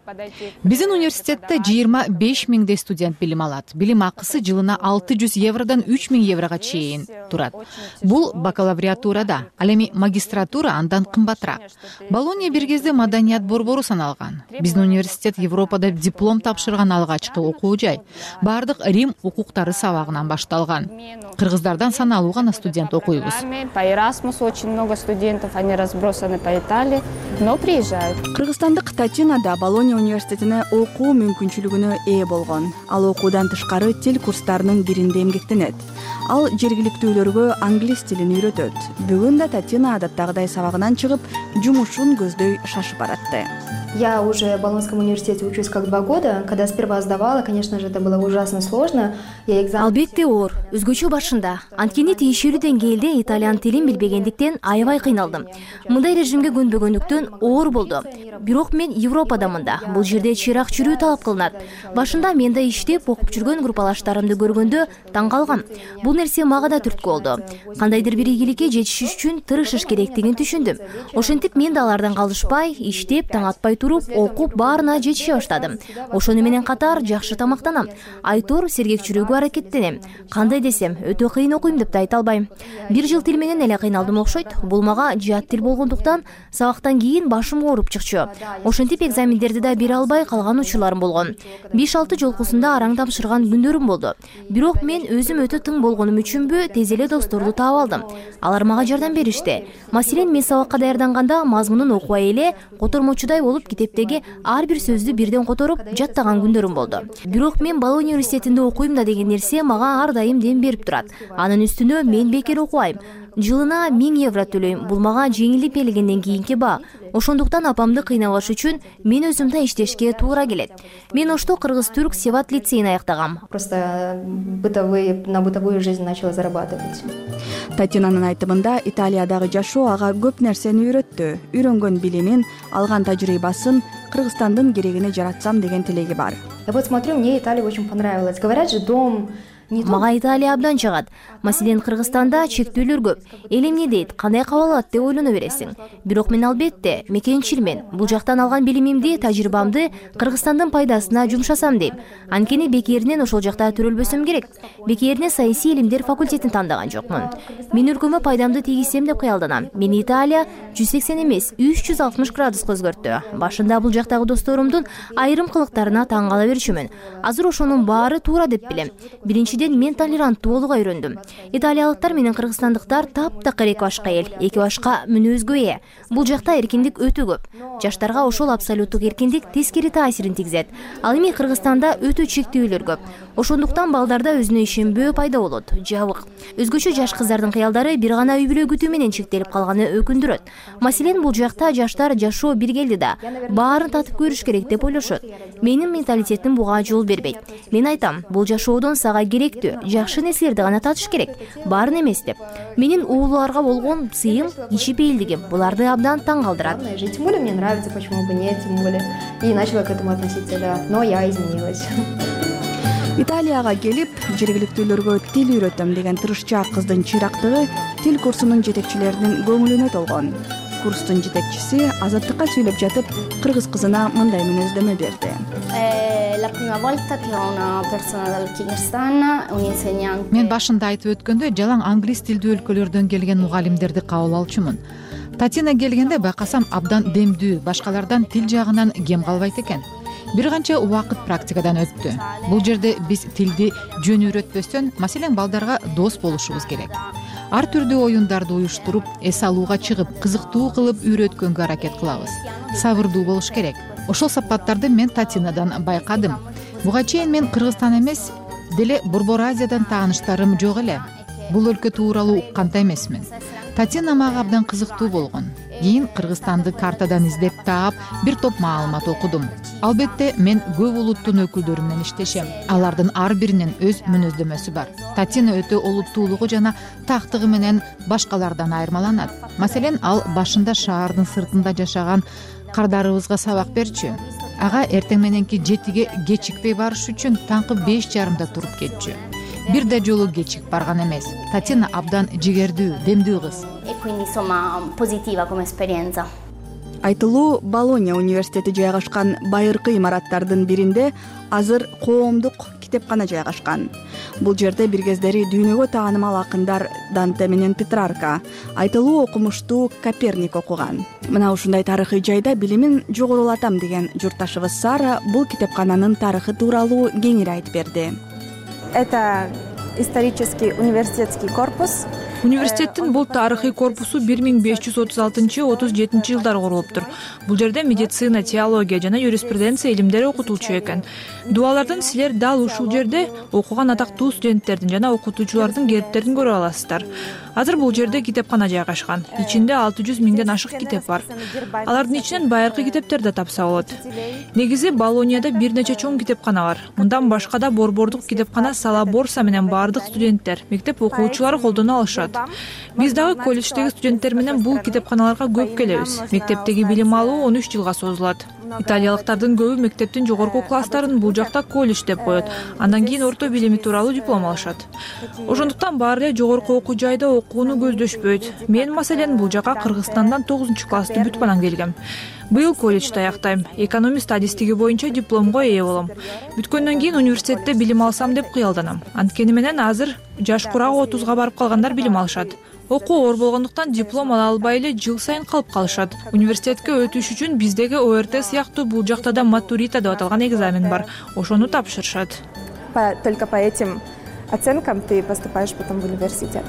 Биздин университетте 25 миңдей студент билим алат. Билим акысы жылына 600 евродон 3000 еврого чейин турат. Бул бакалавриатурада, ал эми магистратура андан кымбатыраак. Болония бир кезде маданият борбору саналган. Биздин университет Европада диплом тапшырган алгачкы окуу жай. Бардык Рим укуктары сабагынан башталган. Кыргыздардан саналуу гана студент окуйбуз. По Erasmus очень много студентов, они разбросаны по Италии, но приезжают. Кыргызстандык Татьяна да Болония университетине окуу мүмкүнчүлүгүнө ээ болгон. Ал окуудан тышкары тил курстарынын биринде эмгектенет. Ал жергиликтүүлөргө англис тилин үйрөтөт. Бүгүн да Татьяна адаттагыдай сабагынан чыгып, жумушун көздөй шашып баратты. Я уже в Болонском университете учусь как 2 года. Когда сперва сдавала, конечно же, это было ужасно сложно. Албетте оор, өзгөчө башында. Анткени тийишелүү деңгээлде итальян тилин билбегендиктен аябай кыйналдым. Мындай режимге көнбөгөндүктөн оор болду. Бирок мен Европадамын да. Бул жерде чыйрак жүрүү талап кылынат. Башында мен да иштеп окуп жүргөн группалаштарымды көргөндө таң калгам. Бул нерсе мага да түрткү болду. Кандайдыр бир ийгиликке жетишиш үчүн тырышыш керектигин түшүндүм. Ошентип мен да алардан калышпай, иштеп, таң атпай туруп, окуп баарына жетише баштадым. Ошону менен катар жакшы тамактанам. Айтор сергек жүрүүгө аракеттенем. Кандай десем, өтө кыйын окуйм деп да айта албайм. 1 жыл тил менен эле кыйналдым окшойт. Бул мага жат тил болгондуктан сабактан кийин башым ооруп чыкчу. Ошентип экзамендерди да бере албай калган учурларым болгон. 5-6 жолкусунда араң тапшырган күндөрүм болду. Бирок мен өзүм өтө тың болгонум үчүнбү тез эле досторду таап алдым. Алар мага жардам беришти. Маселен, мен сабакка даярданганда мазмунун окубай эле котормочудай болуп китептеги ар бир сөздү бирден которуп жаттаган күндөрүм болду. Бирок мен Болония университетинде окуйм да деген нерсе мага ар дайым дем берип турат. Анын үстүнө мен бекер окубайм. Жылына 1000 евро төлөйм. Бул мага жеңилдик белгенден кийинки баа. Ошондуктан апамды кыйнабаш үчүн мен өзүм да иштешке туура келет. Мен Ошто кыргыз-түрк Севат лицейин аяктагам. Просто на бытовую жизнь начала зарабатывать. Татьянанын айтымында Италиядагы жашоо ага көп нерсени үйрөттү. Үйрөнгөн билимин, алган тажрыйбасын Кыргызстандын керегине жаратсам деген тилеги бар. Я вот смотрю, мне Италия очень понравилась. Говорят же, дом Мага Италия абдан жагат. Маселен, Кыргызстанда чектөөлөр көп. Эл эмне дейт, кандай кабыл алат деп ойлоно бересиң. Бирок мен албетте мекенчилмен. Бул жактан алган билимимди, тажрыйбамды Кыргызстандын пайдасына жумшасам дейм. Анткени бекеринен ошол жакта төрөлбөсөм керек. Бекерине саясий илимдер факультетин тандаган жокмун. Мен өлкөмө пайдамды тийгизсем деп кыялданам. Мени Италия 180 эмес, 360 градуска өзгөрттү. Башында бул жактагы досторумдун айрым кылыктарына таң кала берчүмүн. Азыр ошонун баары туура деп билем. Биринчиден мен толеранттуу болууга үйрөндүм. Италиялыктар менен кыргызстандыктар таптакыр эки башка эл, эки башка мүнөзгө ээ. Бул жакта эркиндик өтө көп. Жаштарга ошол абсолюттук эркиндик тескери таасирин тийгизет. Ал эми Кыргызстанда өтө чектөөлөр көп. Ошондуктан балдарда өзүнө ишенбөө пайда болот, жабык. Өзгөчө жаш кыздардын кыялдары бир гана үй бүлө күтүү менен чектелип калганы өкүндүрөт. Маселен, бул жакта жаштар жашоо бир келди да, баарын татып көрүш керек деп ойлошот. Менин менталитетим буга жол бербейт. Мен айтам, бул жашоодон сага керектүү, жакшы нерселерди гана татыш керек, баарын эмес деп. Менин ууларга болгон сыйым, кичипейилдигим буларды абдан таң калтырат. Тем более мне нравится, почему бы нет, тем более. И начала к этому относиться, да. Но я изменилась. Италияга келип, жергиликтүүлөргө тил үйрөтөм деген тырышчаак кыздын чыйрактыгы тил курсунун жетекчилеринин көңүлүнө толгон. Курстун жетекчиси Азаттыкка сүйлөп жатып, кыргыз кызына мындай мүнөздөмө берди. Мен башында айтып өткөндө жалаң англис тилдүү өлкөлөрдөн келген мугалимдерди кабыл алчумун. Татьяна келгенде байкасам абдан демдүү, башкалардан тил жагынан кем калбайт экен. Бир канча убакыт практикадан өттү. Бул жерде биз тилди жөн үйрөтпөстөн, маселен, балдарга дос болушубуз керек. Ар түрдүү оюндарды уюштуруп, эс алууга чыгып, кызыктуу кылып үйрөткөнгө аракет кылабыз. Сабырдуу болуш керек. Ошол сапаттарды мен Татьянадан байкадым. Буга чейин мен Кыргызстан эмес, деле Борбор Азиядан тааныштарым жок эле. Бул өлкө тууралуу уккан да эмесмин. Татьяна мага абдан кызыктуу болгон. Кийин Кыргызстанды картадан издеп таап, бир топ маалымат окудум. Албетте, мен көп улуттун өкүлдөрү менен иштешем. Алардын ар биринин өз мүнөздөмөсү бар. Татьяна өтө олуттуулугу жана тактыгы менен башкалардан айырмаланат. Маселен, ал башында шаардын сыртында жашаган кардарыбызга сабак берчү. Ага эртең мененки 7-ге кечикпей барыш үчүн таңкы 5:30 туруп кетчү. Бир да жолу кечип барган эмес. Татьяна абдан жигердүү, демдүү кыз. Айтылуу Болонья университети жайгашкан байыркы имараттардын биринде азыр коомдук китепкана жайгашкан. Бул жерде бир кездери дүйнөгө таанымал акындар Данте менен Петрарка, айтылуу окумуштуу Коперник окуган. Мына ушундай тарыхый жайда билимин жогорулатам деген журтташыбыз Сара бул китепкананын тарыхы тууралуу кеңири айтып берди. Это исторический университетский корпус. Университеттин бул тарыхый корпусу 1536-37 жылдары курулуптур. Бул жерде медицина, теология жана юриспруденция илимдери окутулчу экен. Дубалардан силер дал ушул жерде окуган атактуу студенттердин жана окутуучулардын керттерин көрө аласыздар. Азыр бул жерде китепкана жайгашкан. Ичинде 600 миңден ашык китеп бар. Алардын ичинен байыркы китептер да тапса болот. Негизи Болонияда бир нече чоң китепкана бар. Мындан башка да борбордук китепкана Сала Борса менен баардык студенттер, мектеп окуучулары колдоно алышат. Биз дагы колледждеги студенттер менен бул китепканаларга көп келебиз. Мектептеги билим алуу 13 жылга созулат. Италиялыктардын көбү мектептин жогорку класстарын бул жакта колледж деп коет. Андан кийин орто билими тууралуу диплом алышат. Ошондуктан баары эле жогорку окуу жайда окууну көздөшпөйт. Мен маселен бул жака Кыргызстандан 9-классты бүтүп анан келгем. Быйыл колледжде аяктайм. Экономист-статистиги боюнча дипломго ээ болом. Бүткөндөн кийин университетте билим алсам деп кыялданам. Анткени менен азыр жаш курагы 30га барып калгандар билим алышат. Окуу оор болгондуктан диплом ала албай эле жыл сайын калып калышат. Университетке өтүш үчүн биздеги ОРТ сыяктуу бул жакта да матурита деп аталган экзамен бар. Ошону тапшырышат. Только по этим оценкам ты поступаешь потом в университет.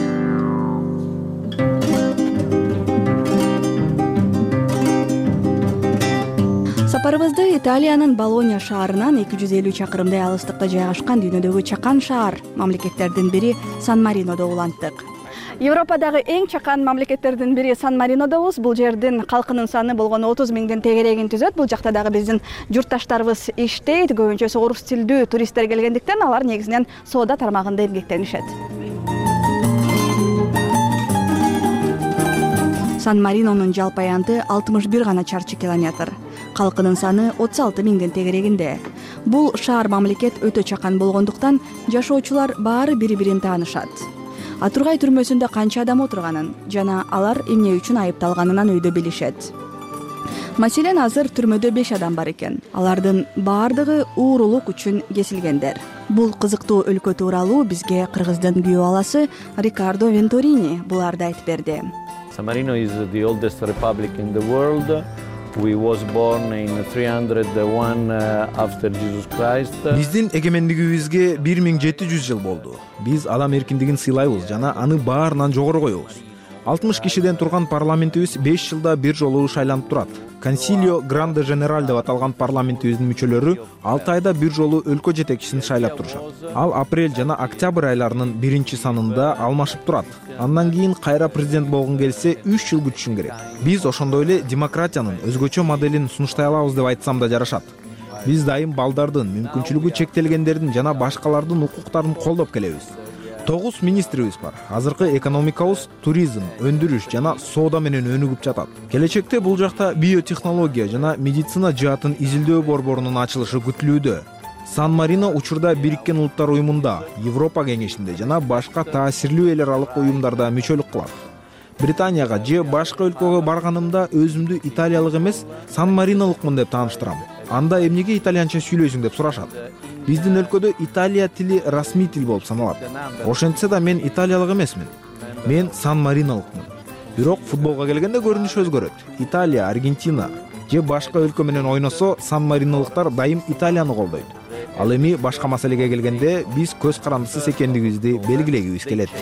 Сапарыбызды Италиянын Болонья шаарынан 250 чакырымдай алыстыкта жайгашкан дүйнөдөгү чакан шаар мамлекеттердин бири Сан-Маринодо уланттык. Европадагы эң чакан мамлекеттердин бири Сан-Маринодобуз. Бул жердин калкынын саны болгону 30 миңден тегерегин түзөт. Бул жакта дагы биздин журтташтарыбыз иштейт. Көбүнчөсү орус тилдүү туристтер келгендиктен алар негизинен соода тармагында эмгектенишет. Сан-Маринонун жалпы аянты 61 гана чарчы километр. Калкынын саны 36 миңден тегерегинде. Бул шаар мамлекет өтө чакан болгондуктан жашоочулар баары бири-бирин таанышат. Атургай түрмөсүндө канча адам отурганын жана алар эмне үчүн айыпталганынан өйдө билишет. Маселен, азыр түрмөдө 5 адам бар экен. Алардын баардыгы уурулук үчүн кесилгендер. Бул кызыктуу өлкө тууралуу бизге кыргыздын күйөө аласы Рикардо Венторини буларды айтып берди. San Marino is the oldest republic in the world. We was born in 301 after Jesus Christ. Биздин эгемендигибизге 1700 жыл болду. Биз адам эркиндигин сыйлайбыз жана аны баарынан жогору коебуз. 60 кишиден турган парламентибиз 5 жылда бир жолу шайланып турат. Консилио Гранде Женераль деп аталган парламентибиздин мүчөлөрү 6 айда бир жолу өлкө жетекчисин шайлап турушат. Ал апрель жана октябрь айларынын биринчи санында алмашып турат. Андан кийин кайра президент болгон келсе 3 жыл күтүшүң керек. Биз ошондой эле демократиянын өзгөчө моделин сунуштай алабыз деп айтсам да жарашат. Биз дайым балдардын, мүмкүнчүлүгү чектелгендердин жана башкалардын укуктарын колдоп келебиз. 9 министрибиз бар. Азыркы экономикабыз туризм, өндүрүш жана соода менен өнүгүп жатат. Келечекте бул жакта биотехнология жана медицина жаатын изилдөө борборунун ачылышы күтүлүүдө. Сан-Марино учурда Бириккен Улуттар уюмунда, Европа кеңешинде жана башка таасирлүү эл аралык уюмдарда мүчөлүк кылат. Британияга же башка өлкөгө барганымда өзүмдү италиялык эмес, Сан-Маринолукмун деп тааныштырам. Анда эмнеге итальянча сүйлөйсүң деп сурашат. Биздин өлкөдө Италия тили расмий тил болуп саналат. Ошентсе да мен италиялык эмесмин. Мен Сан-Маринолукмун. Бирок футболго келгенде көрүнүш өзгөрөт. Италия, Аргентина же башка өлкө менен ойносо Сан-Маринолуктар дайым Италияны колдойт. Ал эми башка маселеге келгенде биз көз карандысыз экендигибизди белгилегибиз келет.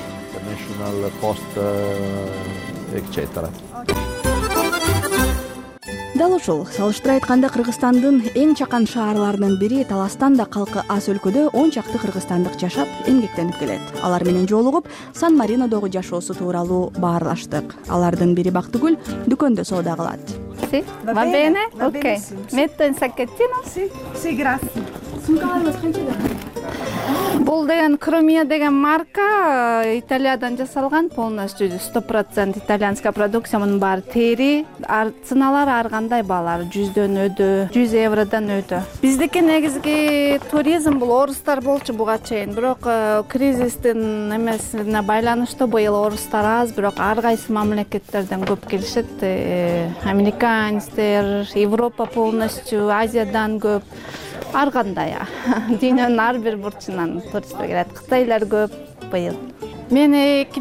Дал ушул салыштыра айтканда Кыргызстандын эң чакан шаарларынын бири Таластан да калкы аз өлкөдө 10 чакты кыргызстандык жашап, эмгектенип келет. Алар менен жолугуп, Сан-Маринодогу жашоосу тууралуу баарлаштык. Алардын бири Бактыгүл дүкөндө соода кылат. Sì, va bene? Ok. Metto in sacchettino? Sì, grazie. Бул деген Кромия деген марка Италиядан жасалган, полностью 100% итальянская продукция. Мунун баары тери, ценалары ар кандай баалар 100дөн өдө, 100 евродон өдө. Биздики негизги туризм бул орустар болчу буга чейин, бирок кризистин эмесине байланыштуу быйыл орустар аз, бирок ар кайсы мамлекеттерден көп келишет. Американецтер, Европа полностью, Азиядан көп. Ар кандай, дүйнөнүн ар бир бурчунан туристтер келет. Кытайлар көп быйыл. Мен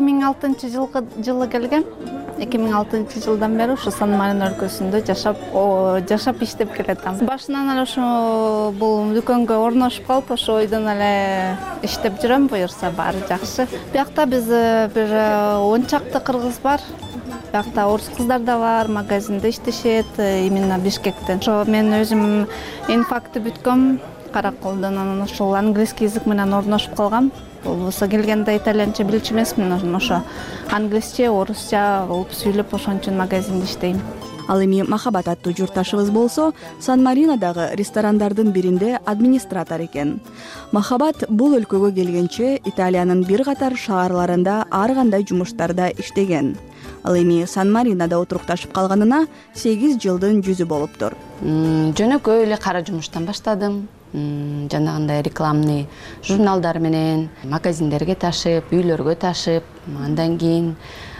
2006-жылы келгем. 2006-жылдан бери ушу Сан-Марин өлкөсүндө жашап иштеп келатам. Башынан эле ошо бул дүкөнгө орношуп калып, ошо ойдон эле иштеп жүрөм, буюрса баары жакшы. Биякта биз бир 10 чакты кыргыз бар. Биякта орус кыздар да бар, магазинде иштешет, именно Бишкектен. Ошо мен өзүм инфакты бүткөм, Караколдон, анан ошол английский язык менен орношуп калгам. Болбосо келгенде итальянча билчү эмесмин, ошо англисче, орусча болуп сүйлөп ошон үчүн магазинде иштейм. Ал эми Махабат аттуу журтташыбыз болсо, Сан-Маринодагы ресторандардын биринде администратор экен. Махабат бул өлкөгө келгенче Италиянын бир катар шаарларында ар кандай жумуштарда иштеген. Ал эми Сан-Маринодо отурукташып калганына 8 жылдын жүзү болуптур. Жөнөкөй эле кара жумуштан баштадым. Жанагындай рекламный журналдар менен магазиндерге ташып, үйлөргө ташып, андан кийин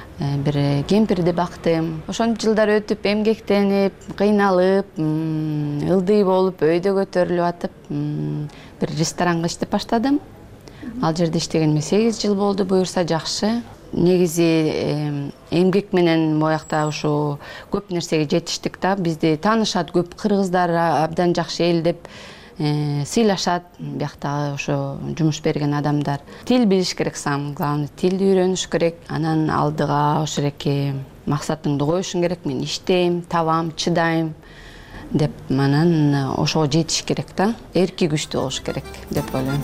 бир кемпирди бактым. Ошончо жылдар өтүп, эмгектенип, кыйналып, ылдый болуп, өйдө көтөрүлүп атып, бир ресторанга иштеп баштадым. Ал жерде иштегениме 8 жыл болду, буюрса жакшы. Негизи эмгек менен моякта ушу көп нерсеге жетиштик да. Бизди таанышат көп кыргыздар, абдан жакшы эл деп сыйлашат. Биякта ошо жумуш берген адамдар. Тил билиш керек, самый главный тилди үйрөнүш керек. Анан алдыга ошо эки максатыңды коюшуң керек. Мен иштейм, табам, чыдайм деп, анан ошого жетиш керек да. Эрки күчтүү болуш керек деп ойлойм.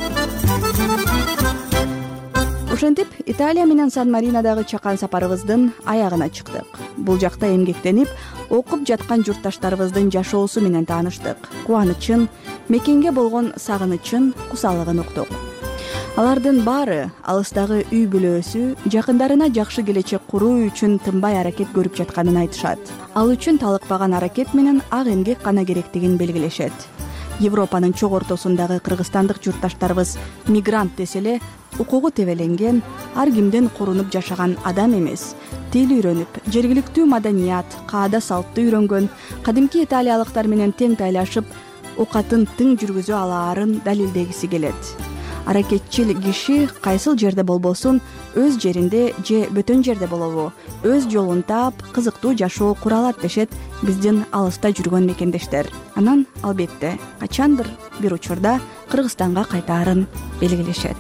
Ошентип, Италия менен Сан-Маринодагы чакан сапарыбыздын аягына чыктык. Бул жакта эмгектенип, окуп жаткан журтташтарыбыздын жашоосу менен тааныштык. Кубанычын, мекенге болгон сагынычын, кусалыгын уктук. Алардын баары алыстагы үй бүлөсү жакындарына жакшы келечек куруу үчүн тынбай аракет көрүп жатканын айтышат. Ал үчүн талыкпаган аракет менен ак эмгек гана керектигин белгилешет. Европанын чок ортосундагы кыргызстандык журтташтарыбыз мигрант десе эле укугу тебеленген, ар кимден корунуп жашаган адам эмес. Тил үйрөнүп, жергиликтүү маданият, каада салтты үйрөнгөн, кадимки италиялыктар менен тең тайлашып, окатын тың жүргүзө алаарын далилдегиси келет. Аракетчил киши кайсыл жерде болбосун, өз жеринде же бөтөн жерде болобу, өз жолун таап, кызыктуу жашоо кура алат дешет биздин алыста жүргөн мекендештер. Анан албетте качандыр бир учурда Кыргызстанга кайтаарын белгилешет.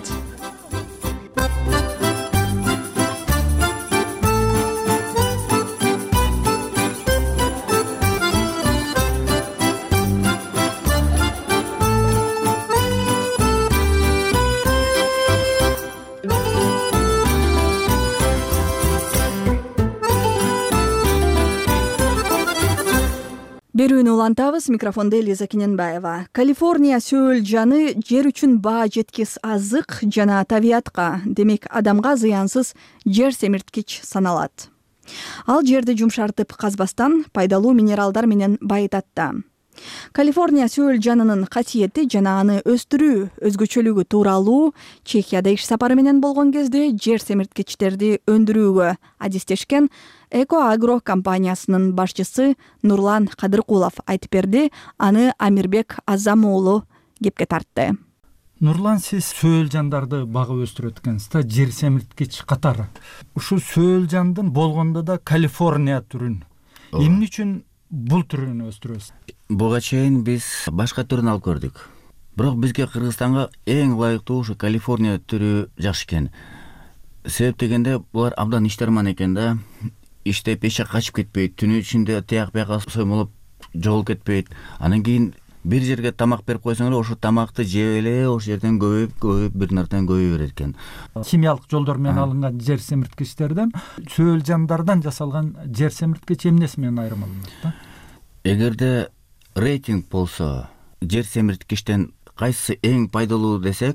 Берүүнү улантабыз. Микрофондо Элиза Кененбаева. Калифорния сөөл жаны жер үчүн баа жеткис азык жана табиятка, демек адамга зыянсыз жер семирткич саналат. Ал жерди жумшартып казбастан пайдалуу минералдар менен байытат да. Калифорния сөөл жанынын касиети жана аны өстүрүү өзгөчөлүгү тууралуу Чехияда иш сапары менен болгон кезде жер семирткичтерди өндүрүүгө адистешкен Экоагро компаниясынын башчысы Нурлан Кадыркулов айтып берди. Аны Амирбек Азам уулу кепке тартты. Нурлан, сиз сөөл жандарды багып өстүрөт экенсиз да, жер семирткич катары. Ушу сөөл жандын болгондо да Калифорния түрүн. Эмне үчүн бул түрүн өстүрөбүз? Буга чейин биз башка түрүн алып көрдүк. Бирок бизге Кыргызстанга эң ылайыктуу ушу Калифорния түрү жакшы экен. Себеп дегенде булар абдан иштерман экен да. Иштеп эч жакка качып кетпейт, түнү ичинде тияк бияка соймолуп жоголуп кетпейт. Анан кийин бир жерге тамак берип койсоң эле ошо тамакты жеп эле ошол жерден көбөйүп бир нардан көбөйө берет экен. Химиялык жолдор менен алынган жер семирткичтерден сөөл жандардан жасалган жер семирткич эмнеси менен айырмаланат да? Эгерде рейтинг болсо, жер семирткичтен кайсы эң пайдалуу десек,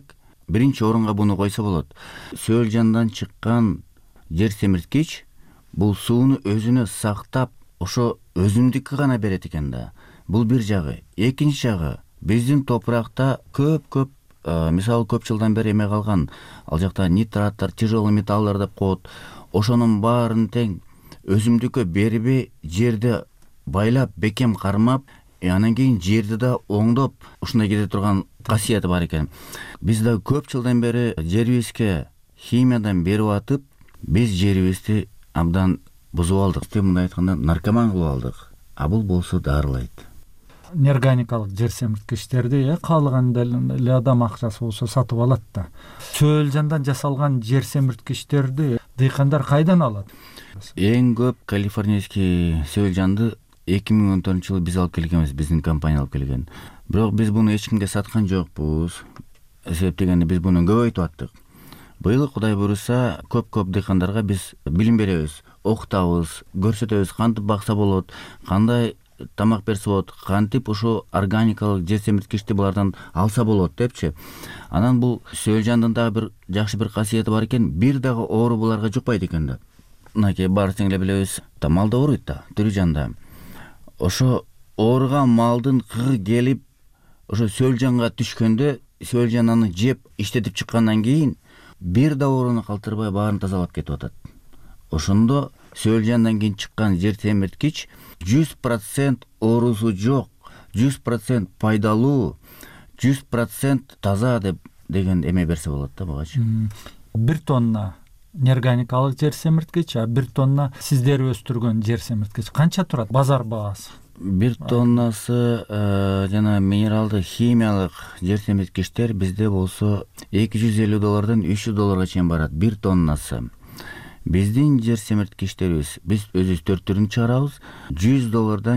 биринчи орунга буну койсо болот. Сөөлжандан чыккан жер семирткич бул сууну өзүнө сактап ошо өзүндүкү гана берет экен да. Бул бир жагы. Экинчи жагы, биздин топуракта көп мисалы көп жылдан бери эме калган, ал жакта нитраттар, тяжелый металлдар деп коет. Ошонун баарын тең өзүмдүккө бербей, жерди байлап, бекем кармап, анан кийин жерди да оңдоп, ушундай кете турган касияты бар экен. Биз да көп жылдан бери жерибизге химиядан берип атып, биз жерибизди абдан бузуп алдык. Мындай айтканда наркоман кылып алдык. А бул болсо дарылайт. Неорганикалык жер семирткичтерди каалаганда эле адам акчасы болсо сатып алат да. Сөөлжандан жасалган жер семирткичтерди дыйкандар кайдан алат? Эң көп калифорнийский сөөлжанды 2014-жылы биз алып келгенбиз, биздин компания алып келген. Бирок биз буну эч кимге саткан жокпуз. Себеп дегенде биз буну көбөйтүп аттык. Быйыл Кудай буйруса көп дыйкандарга биз билим беребиз, окутабыз, көрсөтөбүз кантип бакса болот, кандай тамак берсе болот, кантип ушул органикалык жер семирткичти булардан алса болот депчи. Анан бул сөөлжандын дагы бир жакшы бир касиети бар экен, бир дагы оору буларга жукпайт экен да. Мынакей баарыбыз эле билебиз, мал да ооруйт да, тирүү жанда. Ошо ооруган малдын кыры келип, ошо сөөлжанга түшкөндө, сөөлжан аны жеп иштетип чыккандан кийин бир да ооруну калтырбай баарын тазалап кетип атат. Ошондо сөөлжандан кийин чыккан жер семирткич 100% оорусу жок, 100% пайдалуу, 100% таза деген эме берсе болот да бугачы. 1 тонна неорганикалык жер семирткич, 1 тонна сиздер өстүргөн жер семирткич канча турат базар баасы? 1 тоннасы жана минералдык химиялык жер семирткичтер бизде болсо $250 $300 чейин барат 1 тоннасы. Биздин жер семирткичтерибиз, биз өзүбүз 4 түрүн чыгарабыз, $100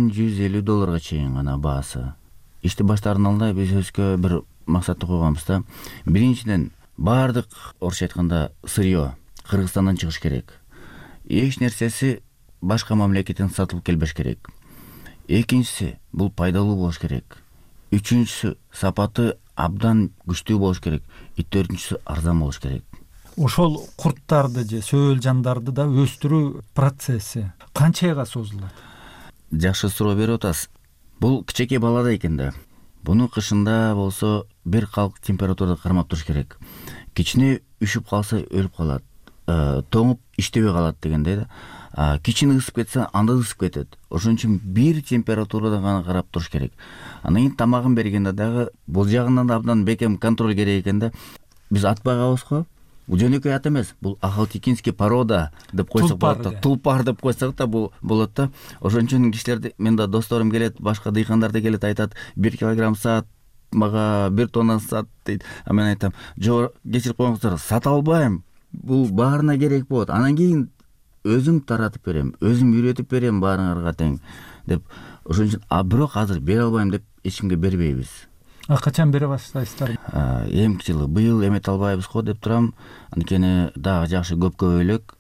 $150 чейин гана баасы. Ишти баштардын алдында биз өзгө бир максатты койгонбуз да. Биринчиден, баардык орусча айтканда сырьё Кыргызстандан чыгыш керек. Эч нерсеси башка мамлекеттен сатылып келбеш керек. Экинчиси, бул пайдалуу болуш керек. Үчүнчүсү, сапаты абдан күчтүү болуш керек. Төртүнчүсү, арзан болуш керек. Ошол курттарды же сөөлжандарды да өстүрүү процесси канча айга созулат? Жакшы суроо берип атасыз. Бул кичинекей баладай экен да. Буну кышында болсо бир калк температурада кармап туруш керек. Кичине үшүп калса өлүп калат. Тоңуп иштебей калат дегендей да. Кичине ысып кетсе анда ысып кетет. Ошон үчүн бир температурада гана карап туруш керек. Анан кийин тамагын бергенде дагы бул жагынан да абдан бекем контроль керек экен да. Биз атпай калабыз го. Бул жөнөкөй ат эмес, бул ахалтекинский порода деп койсок болот да. Тулпар деп койсок да бул болот да. Ошон үчүн кишилер, мен да досторум келет, башка дыйкандар да келет, айтат, 1 килограмм саат, мага 1 тонна саат дейт. А мен айтам, жок, кечирип коюңуздар, сата албайм. Бул баарына керек болот. Анан кийин өзүм таратып берем, өзүм үйрөтүп берем баарыңарга тең деп. Ошон үчүн бирок азыр бере албайм деп эч кимге бербейбиз. Качан бере баштайсыздар? Эмки жылы быйыл эмете албайбыз го деп турам. Анткени дагы жакшы көп көбөйлөк,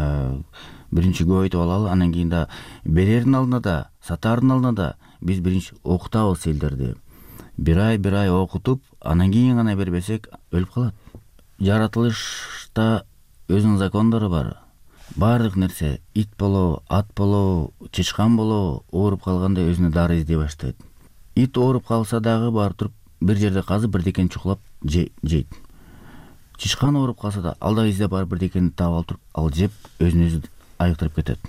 биринчи көбөйтүп алалы, анан кийин да берердин алдында да, сатаардын алдында да биз биринчи окутабыз элдерди. Бир ай окутуп, анан кийин гана бербесек өлүп калат. Жаратылышта өзүнүн закондору бар. Баардык нерсе, ит болобу, ат болобу, чычкан болобу, ооруп калганда өзүнө дары издей баштайт. Ит ооруп калса дагы бар туруп бир жерде казып бирдекени чукулап жейт. Чычкан ооруп калса да ал дагы издеп барып бирдекени таап алып туруп, ал жеп өзүн өзү айыктырып кетет.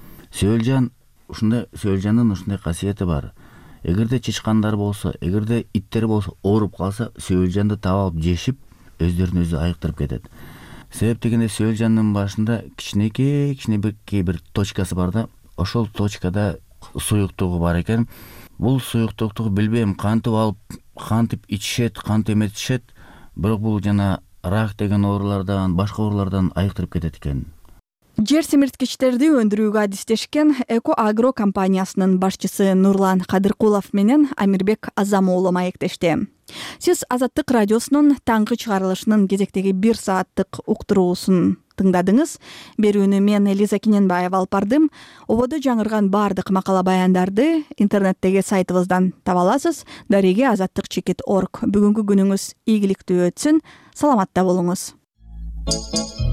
Сөөлжандын ушундай касиети бар. Эгерде чычкандар болсо, эгерде иттер болсо ооруп калса, сөөлжанды таап алып жешип, өздөрүн өзү айыктырып кетет. Себеп дегенде сөөлжандын башында кичинекей бир точкасы бар да, ошол точкада суюктугу бар экен. Бул суюктукту билбейм, кантип алып, кантип ичишет, кантип эметишет, бирок бул жана рак деген оорулардан, башка оорулардан айыктырып кетет экен. Жер семирткичтерди өндүрүүгө адистешкен Эко Агро компаниясынын башчысы Нурлан Кадыркулов менен Амирбек Азам уулу маектешти. Сиз Азаттык радиосунун таңкы чыгарылышынын кезектеги 1 сааттык уктуруусун тыңдадыңыз. Берүүнү мен Элиза Киненбаева алып бардым. Ободо жаңырган бардык макала баяндарды интернеттеги сайтыбыздан таба аласыз. Дареге azattik.org. Бүгүнкү күнүңүз ийгиликтүү өтсүн. Саламатта болуңуз.